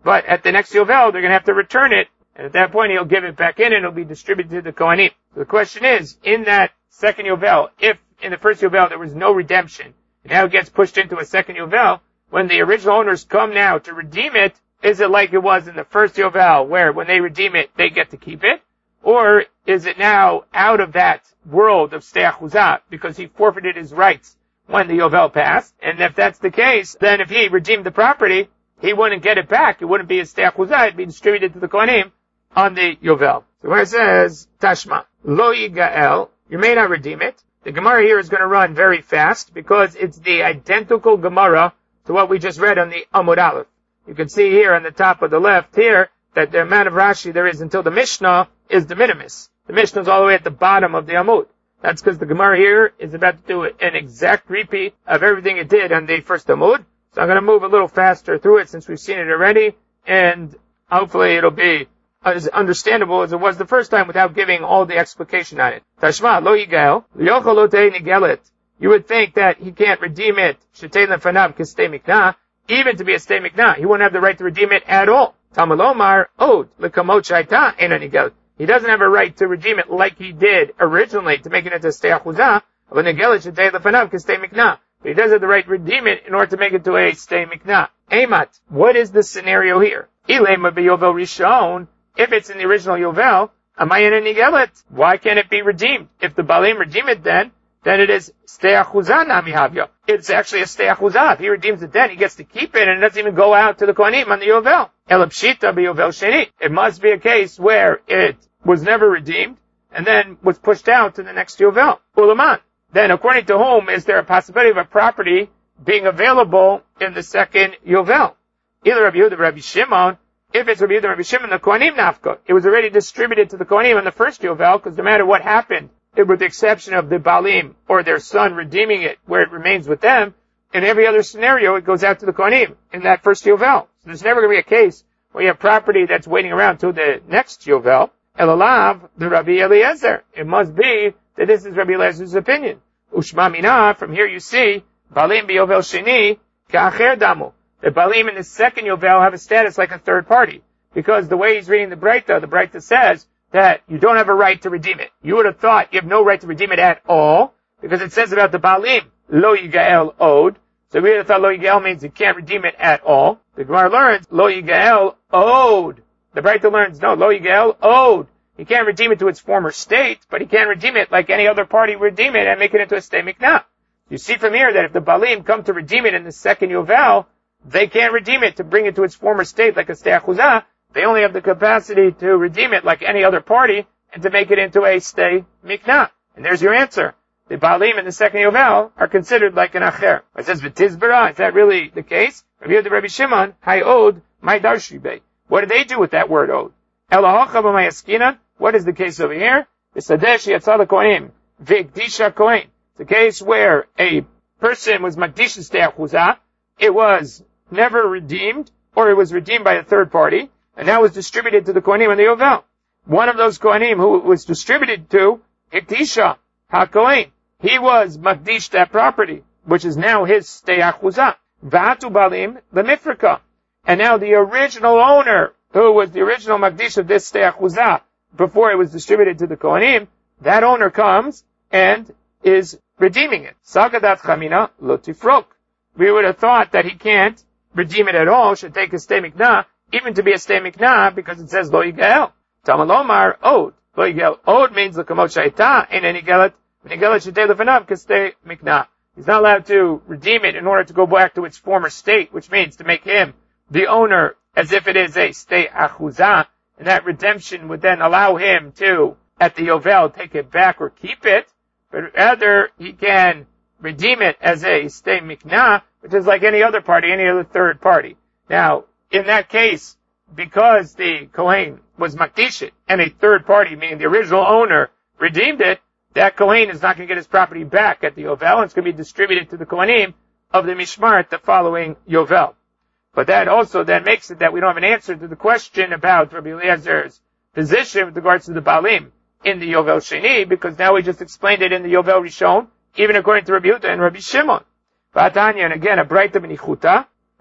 but at the next Yovel, they're going to have to return it, and at that point, he'll give it back in, and it'll be distributed to the Kohanim. So the question is, in that second Yovel, if in the first Yovel there was no redemption, and now it gets pushed into a second Yovel, when the original owners come now to redeem it, is it like it was in the first Yovel, where when they redeem it, they get to keep it? Or is it now out of that world of Stei Achuzah, because he forfeited his rights when the Yovel passed? And if that's the case, then if he redeemed the property, he wouldn't get it back. It wouldn't be a Stei Achuzah. It'd be distributed to the Kohanim on the Yovel. So where it says, Tashma, Lo Yigael, you may not redeem it. The Gemara here is going to run very fast because it's the identical Gemara to what we just read on the Amud Aleph. You can see here on the top of the left here that the amount of Rashi there is until the Mishnah is de minimis. The Mishnah is all the way at the bottom of the Amud. That's because the Gemara here is about to do an exact repeat of everything it did on the first Amud. So I'm going to move a little faster through it since we've seen it already, and hopefully it'll be as understandable as it was the first time without giving all the explication on it. Tashma, lo yigael, liyochel lo tei nigelet. You would think that he can't redeem it, shetei lefanav k'stei miknah, even to be a stei miknah. He wouldn't have the right to redeem it at all. Talmud lomar, od, lekamot shaita, ena nigelet. He doesn't have a right to redeem it like he did originally to make it into stei achuzah, but nigelet shetei lefanav k'stei miknah. But he does have the right to redeem it in order to make it to a stei miknah. Emat, what is the scenario here? Ilema beyovel rishon. If it's in the original Yovel, Amayan and Nigelet, why can't it be redeemed? If the Balim redeem it then, then it is Stei Achuzah Nami Havya. It's actually a Stei Achuzah. If he redeems it then, he gets to keep it and it doesn't even go out to the Kohanim on the Yovel. Elapshita beyovel sheni. It must be a case where it was never redeemed and then was pushed out to the next Yovel. Ulaman. Then according to whom is there a possibility of a property being available in the second Yovel? Either Rabbi Yehuda or Rabbi Shimon. If it's Rabbi Yehuda and Rabbi Shimon, the Kohanim nafka, it was already distributed to the Kohanim in the first Yovel, because no matter what happened, it, with the exception of the Balim or their son redeeming it, where it remains with them, in every other scenario, it goes out to the Kohanim in that first Yovel. So there's never going to be a case where you have property that's waiting around till the next Yovel. Elalav, the Rabbi Eliezer. It must be that this is Rabbi Eliezer's opinion. Ushma mina, from here you see, Balim biyovel sheni, ka'acher damu. The Balim in the second Yovel have a status like a third party. Because the way he's reading the Breita, the Breita says that you don't have a right to redeem it. You would have thought you have no right to redeem it at all, because it says about the Balim, lo yigael od. So we would have thought lo yigael means you can't redeem it at all. The Gemara learns, lo yigael od. The Breita learns, no, lo yigael od. He can't redeem it to its former state, but he can redeem it like any other party would redeem it and make it into a stei miknah. You see from here that if the Balim come to redeem it in the second Yovel, they can't redeem it to bring it to its former state like a stei achuzah. They only have the capacity to redeem it like any other party and to make it into a stei miknah. And there's your answer. The Balim in the second Yovel are considered like an acher. It says, v'tizbara, is that really the case? Rabbi Yehuda, Rabbi Shimon, hay od, my darshi be. What do they do with that word od? Elahocha b'mayaskinan. What is the case over here? The sadesh yatzal kohanim, v'ikdisha kohen. It's a case where a person was makdish stei achuzah. It was never redeemed, or it was redeemed by a third party, and now was distributed to the Kohanim in the Yovel. One of those Kohanim who was distributed to, Hiktisha, HaKohen, he was Makdish that property, which is now his Stei Achuzah. V'atu Balim, the Mifrika. And now the original owner, who was the original Makdish of this Stei Achuzah, before it was distributed to the Kohanim, that owner comes and is redeeming it. Sagadat Chamina, Lotifrok. We would have thought that he can't redeem it at all, should take a stei miknah, even to be a stei miknah, because it says lo yigael. Talmud lomar od. Lo yigael od means l'kamot shaita, and then yigalet, yigalet shetei lefanav k'stei miknah. He's not allowed to redeem it in order to go back to its former state, which means to make him the owner as if it is a stei achuzah, and that redemption would then allow him to, at the Yovel, take it back or keep it, but rather he can redeem it as a stei miknah, which is like any other party, any other third party. Now, in that case, because the Kohen was makdish it, and a third party, meaning the original owner, redeemed it, that Kohen is not going to get his property back at the Yovel, and it's going to be distributed to the Kohanim of the Mishmar the following Yovel. But that also then makes it that we don't have an answer to the question about Rabbi Eliezer's position with regards to the Balim in the Yovel Sheni, because now we just explained it in the Yovel Rishon, even according to Rabbi Yehuda and Rabbi Shimon. V'atanya, and again, a Breita b'nichuta,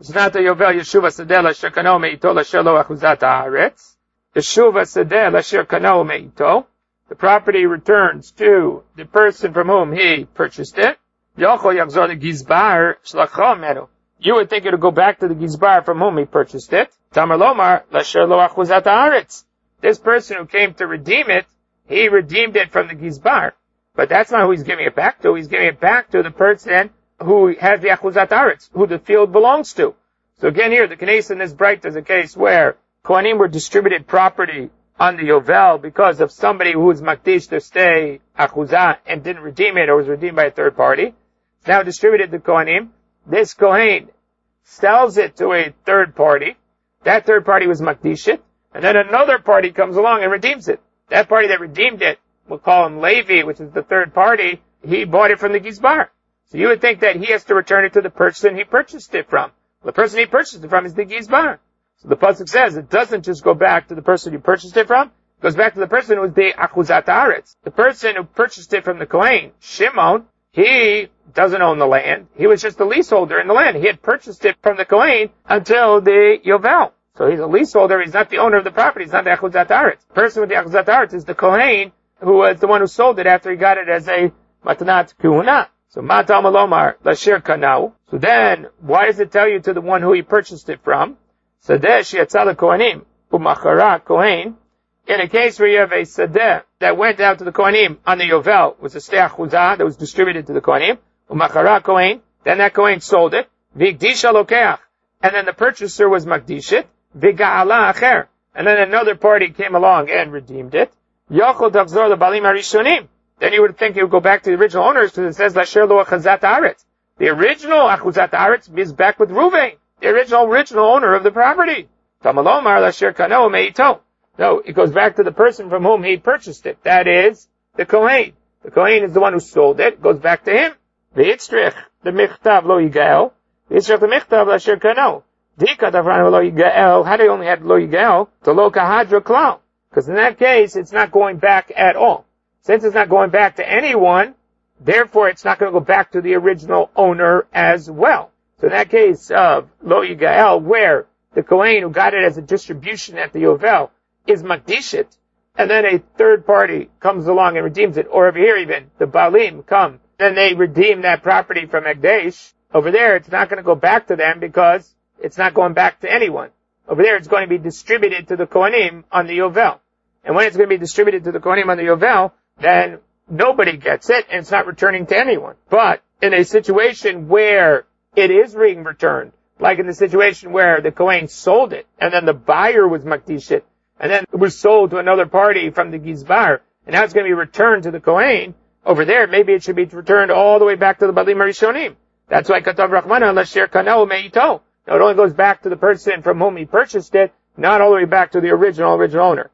Shnata Yovel Yeshuva Sadeh Lasher Kano Me'ito Lasher Lo Achuzat Haaretz. Yeshuva Sadeh Lasher Kano Me'ito. The property returns to the person from whom he purchased it. Yochol Yachzor the Gizbar Shlachah Menu. You would think it would go back to the Gizbar from whom he purchased it. Tamar Lomar Lasher Lo Achuzat Haaretz. This person who came to redeem it, he redeemed it from the Gizbar. But that's not who he's giving it back to. He's giving it back to the person who has the Achuzat Haaretz, who the field belongs to. So again here, the case in this bright is a case where Kohanim were distributed property on the Yovel because of somebody who was Makdish to stay Achuzah and didn't redeem it or was redeemed by a third party. It's now distributed to Kohanim. This Kohen sells it to a third party. That third party was Makdish it. And then another party comes along and redeems it. That party that redeemed it, we'll call him Levi, which is the third party, he bought it from the Gizbar. So you would think that he has to return it to the person he purchased it from. The person he purchased it from is the Gizbar. So the pasuk says it doesn't just go back to the person you purchased it from, it goes back to the person who was the Achuzat Haaretz. The person who purchased it from the Kohen, Shimon, he doesn't own the land. He was just the leaseholder in the land. He had purchased it from the Kohen until the Yovel. So he's a leaseholder, he's not the owner of the property, he's not the Achuzat Haaretz. The person with the Achuzat Haaretz is the Kohen, who was the one who sold it after he got it as a Matanat Kuhuna. So Matam Alomar, Lashir Kanau. So then, why does it tell you to the one who he purchased it from? Sadeh Sheyatzah Kohanim, Umachara Kohen. In a case where you have a Sadeh that went out to the Kohanim on the Yovel, was a Stei Achuzah that was distributed to the Kohanim, Umachara Kohen, then that Kohen sold it, Vigdisha Lokeach, and then the purchaser was Makdishit, Viga'ala Acher, and then another party came along and redeemed it. Yochol Tachzor the Balim Harishonim. Then you would think it would go back to the original owners because it says Lasher Lo Achuzat Haaretz. The original Achuzat Haaretz is back with Ruvain, the original original owner of the property. Tamalomar Lasher Kano Meito. No, it goes back to the person from whom he purchased it. That is the Kohen. The Kohen is the one who sold it. It goes back to him. V'yitzrich the Michtav Lo Yigael. V'yitzrich the Michtav Lasher Kano. Dika Tavran Lo Yigael. How do you only have Lo Yigael? To Lo Kahadra Klau. Because in that case, it's not going back at all. Since it's not going back to anyone, therefore it's not going to go back to the original owner as well. So in that case of Lo Yigael, where the Kohen who got it as a distribution at the Yovel is Makdishit, and then a third party comes along and redeems it, or over here even, the Balim come, then they redeem that property from Ekdesh. Over there, it's not going to go back to them because it's not going back to anyone. Over there, it's going to be distributed to the Kohanim on the Yovel. And when it's going to be distributed to the Kohanim on the Yovel, then nobody gets it, and it's not returning to anyone. But in a situation where it is being returned, like in the situation where the Kohen sold it, and then the buyer was Makdishit, and then it was sold to another party from the Gizbar, and now it's going to be returned to the Kohen, over there, maybe it should be returned all the way back to the Balim Harishonim. That's why Katav Rachmana Lasher Kanao Meito. Now it only goes back to the person from whom he purchased it, not all the way back to the original, original owner.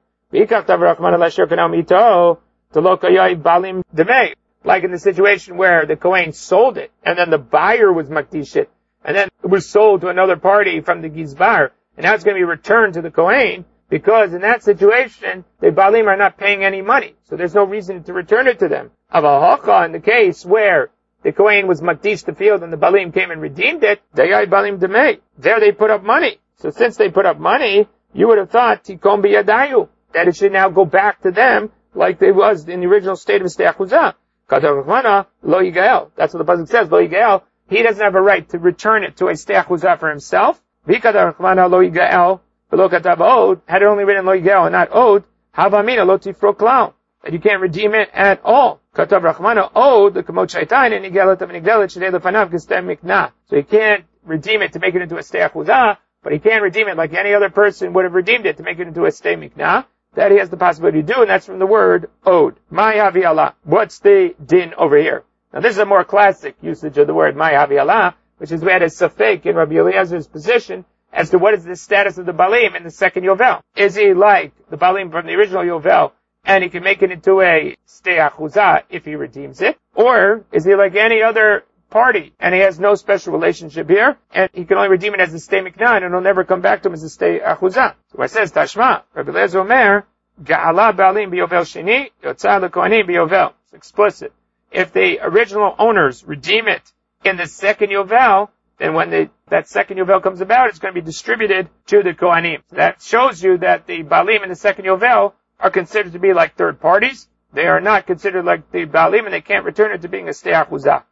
Like in the situation where the Kohen sold it, and then the buyer was Makdishit, and then it was sold to another party from the Gizbar, and now it's going to be returned to the Kohen, because in that situation, the Balim are not paying any money, so there's no reason to return it to them. Avahocha, in the case where the Kohen was Makdish the field and the Balim came and redeemed it, Dayai Balim Demei. There they put up money. So since they put up money, you would have thought Tikom Biyadayu, that it should now go back to them like it was in the original state of Stei Achuzah. Katav Lo Yigael. That's what the pasuk says. Lo Yigael. He doesn't have a right to return it to a Stei Achuzah for himself. V'katav Lo Yigael. V'lo katav Od. Had it only written Lo Yigael and not Od, Havamina Lo Tifro Klau. That you can't redeem it at all. Katav Rachmana Od, the Kamot Shaitan, and Nigelet of Nigelet Shadei Lefanav Gestem Mikna. So he can't redeem it to make it into a Stei Achuzah, but he can't redeem it like any other person would have redeemed it to make it into a Stei Mikna. That he has the possibility to do, and that's from the word Od. Mai Havi Allah. What's the din over here? Now this is a more classic usage of the word Mai Havi Allah, which is we had a safek in Rabbi Eliezer's position as to what is the status of the Balim in the second Yovel. Is he like the Balim from the original Yovel, and he can make it into a Stei Achuzah if he redeems it? Or is he like any other party, and he has no special relationship here, and he can only redeem it as a Stei Mikna, and it'll never come back to him as a Stei Achuzah? So it says, Tashma, Rabbi Eliezer Omer, Ga'ala Balim B'Yovel Shini, Yotzah L'Kohanim B'Yovel. It's explicit. If the original owners redeem it in the second Yovel, then when the, that second Yovel comes about, it's going to be distributed to the Kohanim. That shows you that the Baalim and the second Yovel are considered to be like third parties. They are not considered like the Baalim, and they can't return it to being a Stei Achuzah.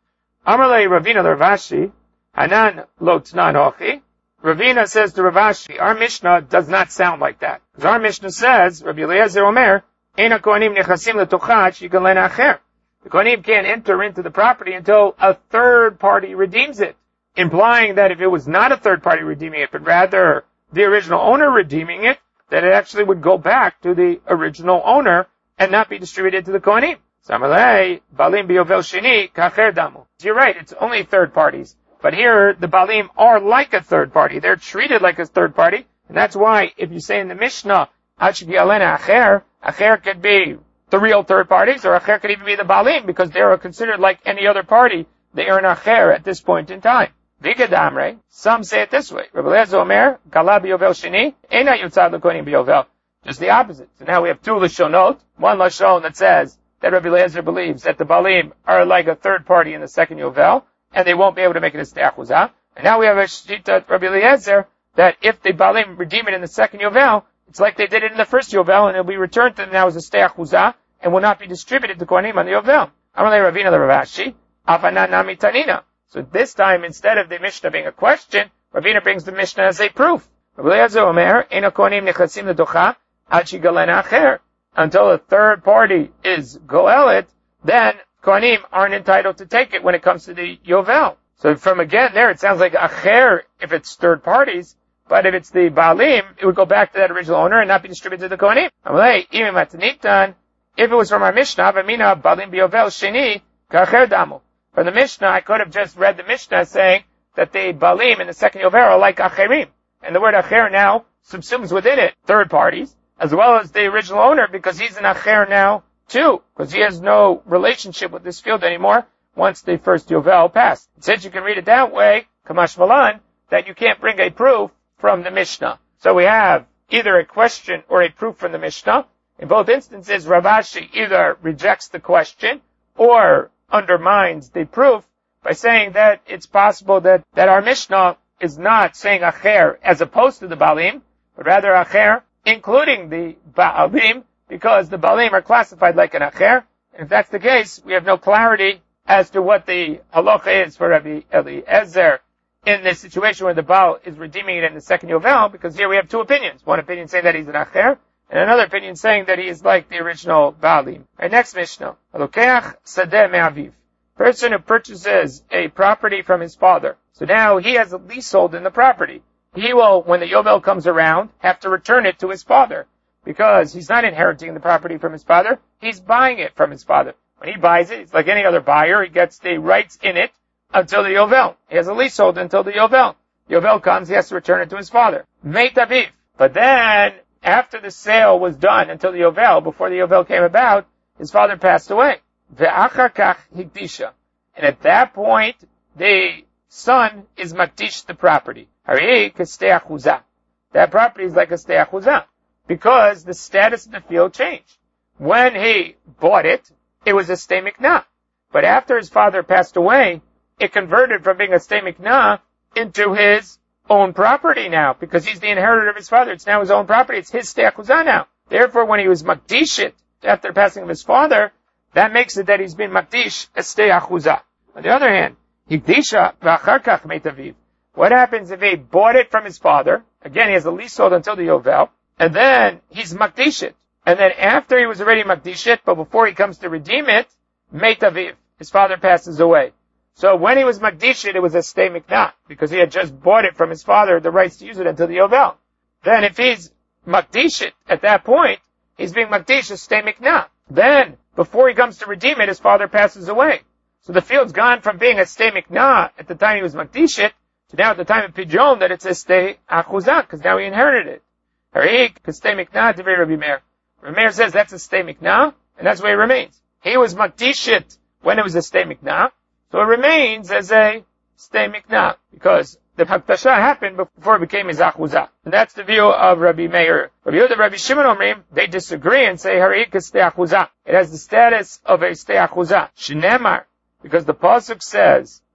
Amarle Ravina Ravashi, Hanan lo Tnan Hochi. Ravina says to Ravashi, our Mishnah does not sound like that. Because our Mishnah says, Rabbi Eliezer Omer, Ein HaKohanim nechasim letocha shikan len acher. The Kohanim can't enter into the property until a third party redeems it. Implying that if it was not a third party redeeming it, but rather the original owner redeeming it, that it actually would go back to the original owner and not be distributed to the Kohanim. Samalei, Balim biyovel sheni, kacher damu. You're right, it's only third parties. But here, the Balim are like a third party. They're treated like a third party. And that's why, if you say in the Mishnah, Achgi alena acher, acher could be the real third parties, or acher could even be the Balim, because they are considered like any other party. They are an acher at this point in time. Vigadamre, some say it this way. Rabbi Eliezer Omer, Gala biyovel sheni, ena yutzad l'kohanim biyovel. Just the opposite. So now we have two Lashonot. One Lashon that says that Rabbi Eliezer believes that the Balim are like a third party in the second Yovel, and they won't be able to make it a Stei Achuzah. And now we have a Shita Rabbi Eliezer that if the Balim redeem it in the second Yovel, it's like they did it in the first Yovel, and it'll be returned to them now as a Stei Achuzah, and will not be distributed to Kohanim on the Yovel. Amalei Ravina the Ravashi, Avanan Nami Tanina. So this time, instead of the Mishnah being a question, Ravina brings the Mishnah as a proof. Rabbi Eliezer Omer, Ein HaKohanim nechasim letocha, ad shigalen acher. Until a third party is goelet, then Kohanim aren't entitled to take it when it comes to the Yovel. So from again there, it sounds like acher if it's third parties, but if it's the Baalim, it would go back to that original owner and not be distributed to the Kohanim. Amalei, imi matanitan, if it was from our Mishnah, v'mina Baalim biyovel sheni, kacher damu. From the Mishnah, I could have just read the Mishnah saying that the Baalim and the second Yovel are like acherim. And the word acher now subsumes within it third parties, as well as the original owner, because he's an acher now too, because he has no relationship with this field anymore once the first Yovel passed. Since you can read it that way, Kamash Malan, that you can't bring a proof from the Mishnah. So we have either a question or a proof from the Mishnah. In both instances, Ravashi either rejects the question or undermines the proof by saying that it's possible that, that our Mishnah is not saying acher as opposed to the Baalim, but rather acher including the Baalim, because the Baalim are classified like an acher. And if that's the case, we have no clarity as to what the halacha is for Rabbi Eliezer in this situation where the Baal is redeeming it in the second Yovel, because here we have two opinions. One opinion saying that he's an acher, and another opinion saying that he is like the original Baalim. Our next Mishnah, Alokeach Sadeh Me'aviv. Person who purchases a property from his father. So now he has a leasehold in the property. He will, when the Yovel comes around, have to return it to his father, because he's not inheriting the property from his father, he's buying it from his father. When he buys it, it's like any other buyer, he gets the rights in it until the Yovel. He has a leasehold until the Yovel. The Yovel comes, he has to return it to his father. Meit Aviv. But then, after the sale was done until the Yovel, before the Yovel came about, his father passed away. Ve'achar kach hikdisha. And at that point, the son is makdish the property. Hari k'stei achuzah. That property is like a stei achuzah, because the status of the field changed. When he bought it, it was a stei miknah. But after his father passed away, it converted from being a stei miknah into his own property now, because he's the inheritor of his father. It's now his own property. It's his stei achuzah now. Therefore, when he was makdish it after the passing of his father, that makes it that he's been makdish a stei achuzah. On the other hand, hikdisha v'achar kach meit aviv. What happens if he bought it from his father? Again, he has a leasehold until the Yovel, and then he's makdish it. And then after he was already makdish it, but before he comes to redeem it, meit aviv, his father passes away. So when he was makdish it, it was a stei miknah, because he had just bought it from his father, the rights to use it until the Yovel. Then if he's makdish it at that point, he's being makdish a stei miknah. Then, before he comes to redeem it, his father passes away. So the field's gone from being a stei miknah at the time he was makdish it, to now at the time of Pidyon that it's a stei achuzah, because now he inherited it. Harik, stei miknah, divrei Rabbi Meir. Rabbi Meir says that's a stei miknah, and that's where it remains. He was makdish it when it was a stei miknah, so it remains as a stei miknah, because the hakdasha happened before it became his achuzah. And that's the view of Rabbi Meir. Rabbi Yehuda, Rabbi Shimon Omrim, they disagree and say harik stei achuzah. It has the status of a stei achuzah. Shinemar, because the pasuk says,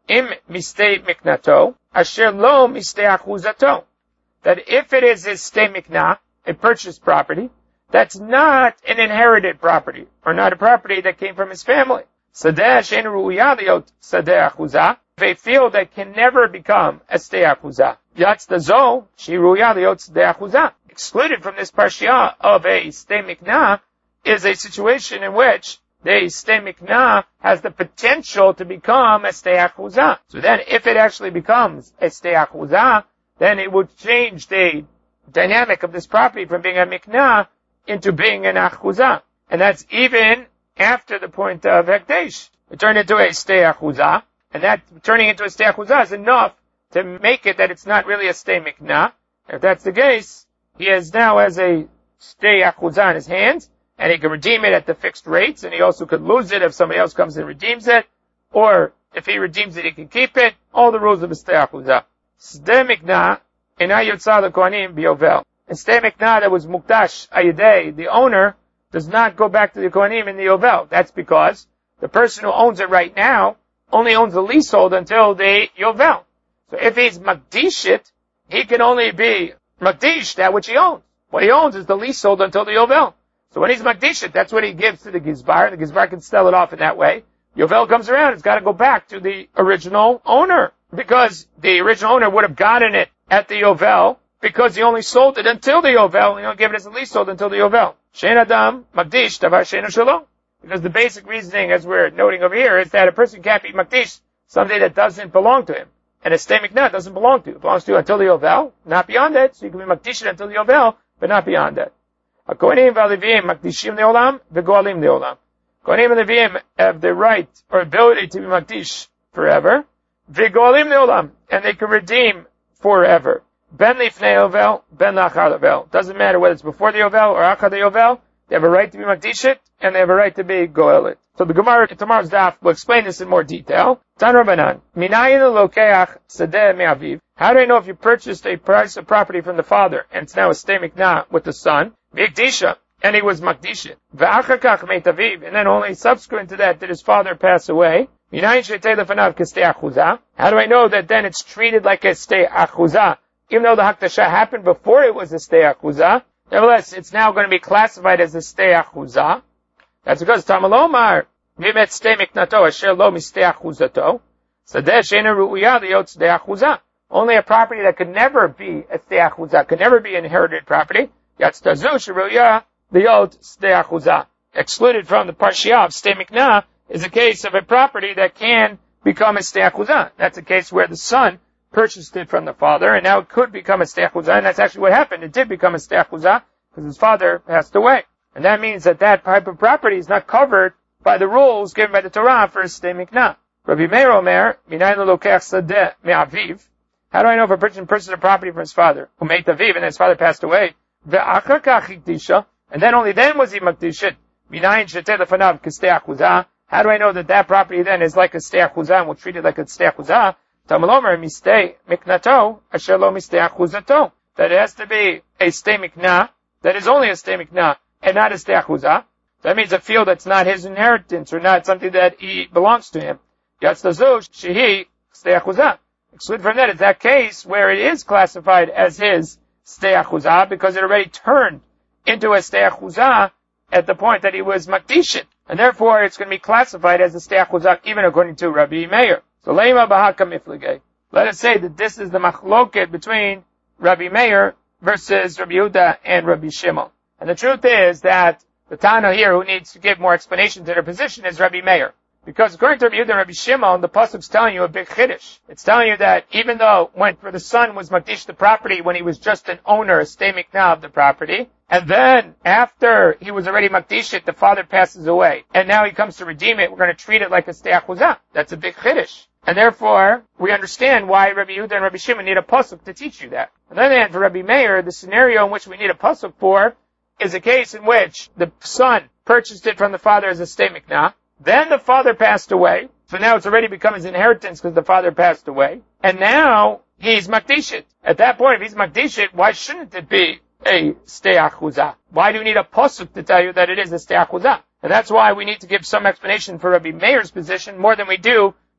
im mistei miknato, asher lo mistei achuzato. That if it is his stei mikna, a purchased property, that's not an inherited property, or not a property that came from his family. Sadeh she'en ru'uya liot sadeh achuza, a field that can never become a stei achuza. Yatz dazo, she ru'uya liot sadeh achuza. Excluded from this parsha of a stei mikna is a situation in which the stei mikna has the potential to become a stei achuza. So then, if it actually becomes a stei achuza, then it would change the dynamic of this property from being a mikna into being an achuza. And that's even after the point of hekdesh. It turned into a stei achuza, and that turning into a stei achuza is enough to make it that it's not really a stei mikna. If that's the case, he has now has a stei achuza in his hands, and he can redeem it at the fixed rates, and he also could lose it if somebody else comes and redeems it, or if he redeems it, he can keep it. All the rules of a stei achuza. Stei mikna ina yotzah lekohanim biovel. A stei mikna that was mukdash ayidei, the owner, does not go back to the kohanim in the yovel. That's because the person who owns it right now only owns the leasehold until the yovel. So if he's makdish it, he can only be makdish that which he owns. What he owns is the leasehold until the yovel. So when he's makdish it, that's what he gives to the gizbar. The gizbar can sell it off in that way. Yovel comes around, it's got to go back to the original owner, because the original owner would have gotten it at the yovel, because he only sold it until the yovel, and he don't give it as a leasehold until the yovel. Shein adam makdish davar sheinu shelo. Because the basic reasoning, as we're noting over here, is that a person can't be makdish something that doesn't belong to him. And a stei mikna doesn't belong to. It belongs to you until the yovel, not beyond that. So you can be makdish it until the yovel, but not beyond that. Kohanim v'alevim makdishim leolam v'goalim leolam. Kohanim and Levim have the right or ability to be makdish forever. V'goalim leolam, and they can redeem forever. Ben lifnei yovel, ben lachar yovel. Doesn't matter whether it's before the yovel or achar the yovel. They have a right to be makdish it, and they have a right to be goel it. So the Gemara in tomorrow's daf will explain this in more detail. Tan Rabbanan, minayin lokeach sadeh me'aviv. How do I know if you purchased a price of property from the father, and it's now a stei mikna with the son? V'ikdisha, and he was makdish it. V'achakach meitaviv, and then only subsequent to that did his father pass away. Minayin shetei lefanav k'stei achuza. How do I know that then it's treated like a stei achuza? Even though the hakdasha happened before it was a stei achuza, nevertheless, it's now going to be classified as a stei achuza. That's because Tamalomar vimet stei miknato asher lo mistei achuzato. Sadeh she'ena ru'uya liot stei achuza. Only a property that could never be a stei achuza, could never be inherited property. Yatztazu sheru'uya liot stei achuza. Excluded from the parsha of stei mikna is a case of a property that can become a stei achuza. That's a case where the son purchased it from the father, and now it could become a stei achuza, and that's actually what happened. It did become a stei achuza because his father passed away. And that means that that type of property is not covered by the rules given by the Torah for stei mikna. Rabbi Meir Omer, minayin lokech sadeh me'aviv. How do I know if a person purchased a property from his father, who made aviv, and his father passed away? Ve'achar kach ikdisha, and then only then was he makdish it. Minayin shetei lefanav k'stei achuza. How do I know that that property then is like a stei achuza and will treat it like a stei achuza? Tamalomer mistei miknato asher lo mistei achuzato. That it has to be a stei mikna that is only a stei mikna and not a stei achuza. That means a field that's not his inheritance or not something that he belongs to him. Yatztazu shehi stei achuza. Excluded from that is that case where it is classified as his stei achuza because it already turned into a stei achuza at the point that he was makdish it. And therefore it's going to be classified as a stei achuza even according to Rabbi Meir. So leima bahaka mifligay. Let us say that this is the machloket between Rabbi Meir versus Rabbi Yehuda and Rabbi Shimon. And the truth is that the Tana here who needs to give more explanation to their position is Rabbi Meir. Because according to Rabbi Yehuda and Rabbi Shimon, the pasuk's telling you a big chiddush. It's telling you that even though when for the son was makdish the property when he was just an owner, a stei mikna of the property, and then after he was already makdish it, the father passes away, and now he comes to redeem it, we're going to treat it like a stei achuza. That's a big chiddush. And therefore, we understand why Rabbi Yehuda and Rabbi Shimon need a pasuk to teach you that. On the other hand, for Rabbi Meir, the scenario in which we need a pasuk for is a case in which the son purchased it from the father as a stei mikna, then the father passed away, so now it's already become his inheritance because the father passed away, and now he's makdish it. At that point, if he's makdish it, why shouldn't it be a stei achuza? Why do you need a pasuk to tell you that it is a stei achuza? And that's why we need to give some explanation for Rabbi Meir's position more than we do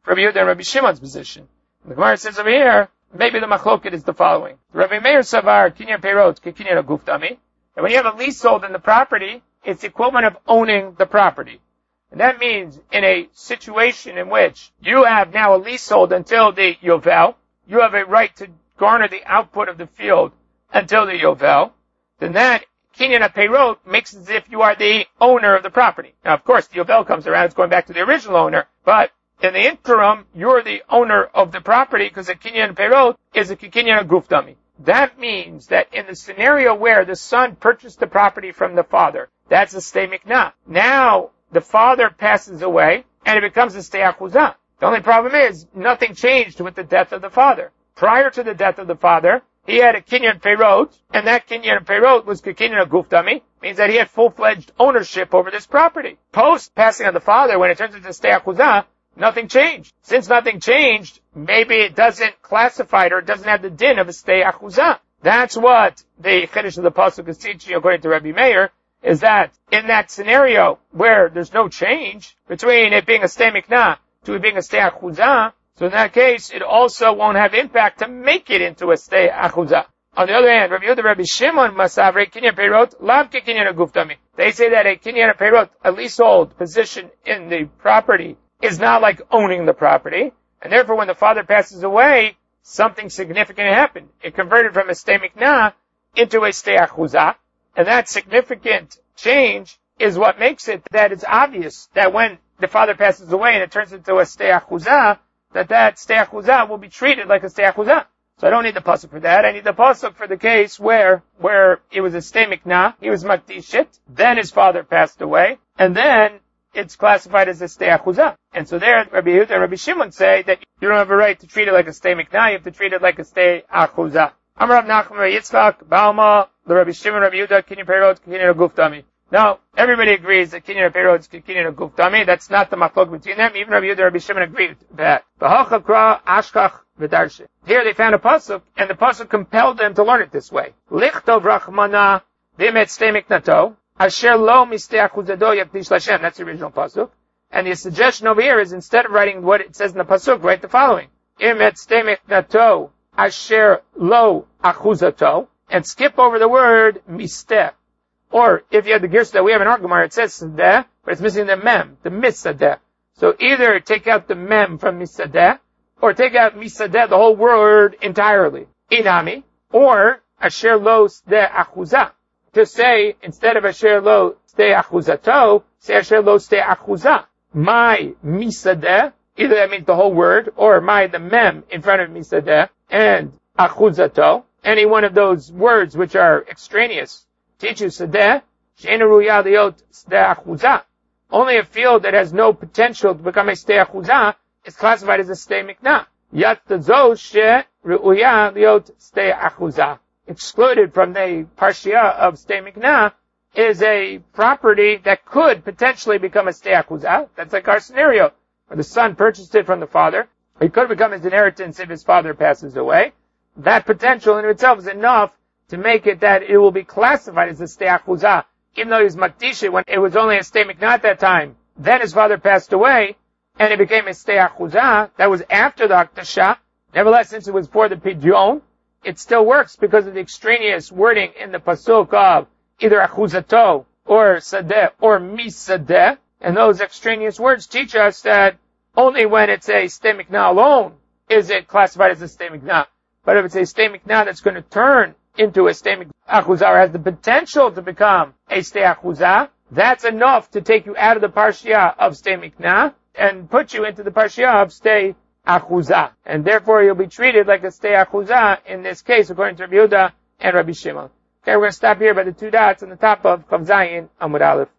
Rabbi Yehuda and Rabbi Shimon's position. The Gemara says over here, maybe the machloket is the following. Rabbi Meir Savar, Kinyan Peirot, Kinyan Guftami. And when you have a leasehold in the property, it's the equivalent of owning the property. And that means in a situation in which you have now a leasehold until the Yovel, you have a right to garner the output of the field until the Yovel, then that Kinyan Peirot makes it as if you are the owner of the property. Now, of course, the Yovel comes around, it's going back to the original owner, but in the interim, you're the owner of the property because a Kinyan Peirot is a Kinyan Guftami. That means that in the scenario where the son purchased the property from the father, that's a stei miknah. Now, the father passes away, and it becomes a stei achuzah. The only problem is, nothing changed with the death of the father. Prior to the death of the father, he had a Kinyan Peirot, and that Kinyan Peirot was Kinyan Guftami, means that he had full-fledged ownership over this property. Post passing of the father, when it turns into stei achuzah, nothing changed. Since nothing changed, maybe it doesn't classify it or it doesn't have the din of a stei achuzah. That's what the Chiddush of the Pasuk is teaching according to Rabbi Meir, is that in that scenario where there's no change between it being a stei miknah to it being a stei achuzah, so in that case, it also won't have impact to make it into a stei achuzah. On the other hand, Rabbi Yehuda, Rabbi Shimon, Masavre, Kinyan Peirot, Lav Ke Kinyan Guftami. They say that a Kinyan Peirot, a leasehold position in the property, is not like owning the property, and therefore when the father passes away, something significant happened. It converted from a stei miknah into a stei achuzah, and that significant change is what makes it that it's obvious that when the father passes away and it turns into a stei achuzah, that that stei achuzah will be treated like a stei achuzah. So I don't need the pasuk for that. I need the pasuk for the case where where it was a stei miknah, he was makdishit, then his father passed away, and then it's classified as a stei achuzah. And so there, Rabbi Yehuda and Rabbi Shimon say that you don't have a right to treat it like a stei miknah, you have to treat it like a stei achuzah. Amar Rav Nachman Rabbi Yitzchak, Balma, the Rabbi Shimon, Rabbi Yehuda, Kinyan Peirot, Kinyan Guftami. Now, everybody agrees that Kinyan Peirot is Kinyan Guftami. That's not the machlok between them. Even Rabbi Yehuda and Rabbi Shimon agreed with that. V'hachakra ashkach v'darshe. Here they found a pasuk, and the pasuk compelled them to learn it this way. Lichtov rachmana v'emet stei miknato. Asher lo mistei achuzado yakdish Lashem. That's the original pasuk. And the suggestion over here is instead of writing what it says in the pasuk, write the following: Imet stei miknato asher lo achuzato, and skip over the word misteh. Or if you have the girsa that we have in our Gemara, it says sadeh, but it's missing the mem, the misadeh. So either take out the mem from misadeh, or take out misadeh, the whole word entirely. Inami, or asher lo steh achuzah. To say, instead of asher lo stei achuzato, say asher lo stei achuzah. My misadeh, either that means the whole word, or my the mem in front of misadeh, and achuzato, any one of those words which are extraneous. Teach you sadeh, she'ena ruya liot stei achuzah. Only a field that has no potential to become a stei achuzah is classified as a stei miknah. Yat zo she ruya liot stei achuzah. Excluded from the parshiah of stei miknah is a property that could potentially become a stei achuzah. That's like our scenario, where the son purchased it from the father. It could become his inheritance if his father passes away. That potential in itself is enough to make it that it will be classified as a stei achuzah, even though he was makdishit when it was only a stei miknah at that time. Then his father passed away, and it became a stei achuzah. That was after the hakdashah. Nevertheless, since it was for the pidyon, it still works because of the extraneous wording in the pasuk of either achuzato or sadeh or misadeh. And those extraneous words teach us that only when it's a stei miknah alone is it classified as a stei miknah. But if it's a stei miknah that's going to turn into a stei achuzah or has the potential to become a stei achuzah, that's enough to take you out of the parshiah of stei miknah and put you into the parshiah of stei achuzah. And therefore you'll be treated like a stei achuzah in this case, according to Rabbi Yehuda and Rabbi Shimon. Okay, we're going to stop here by the two dots on the top of Chav Zayin Amud Aleph.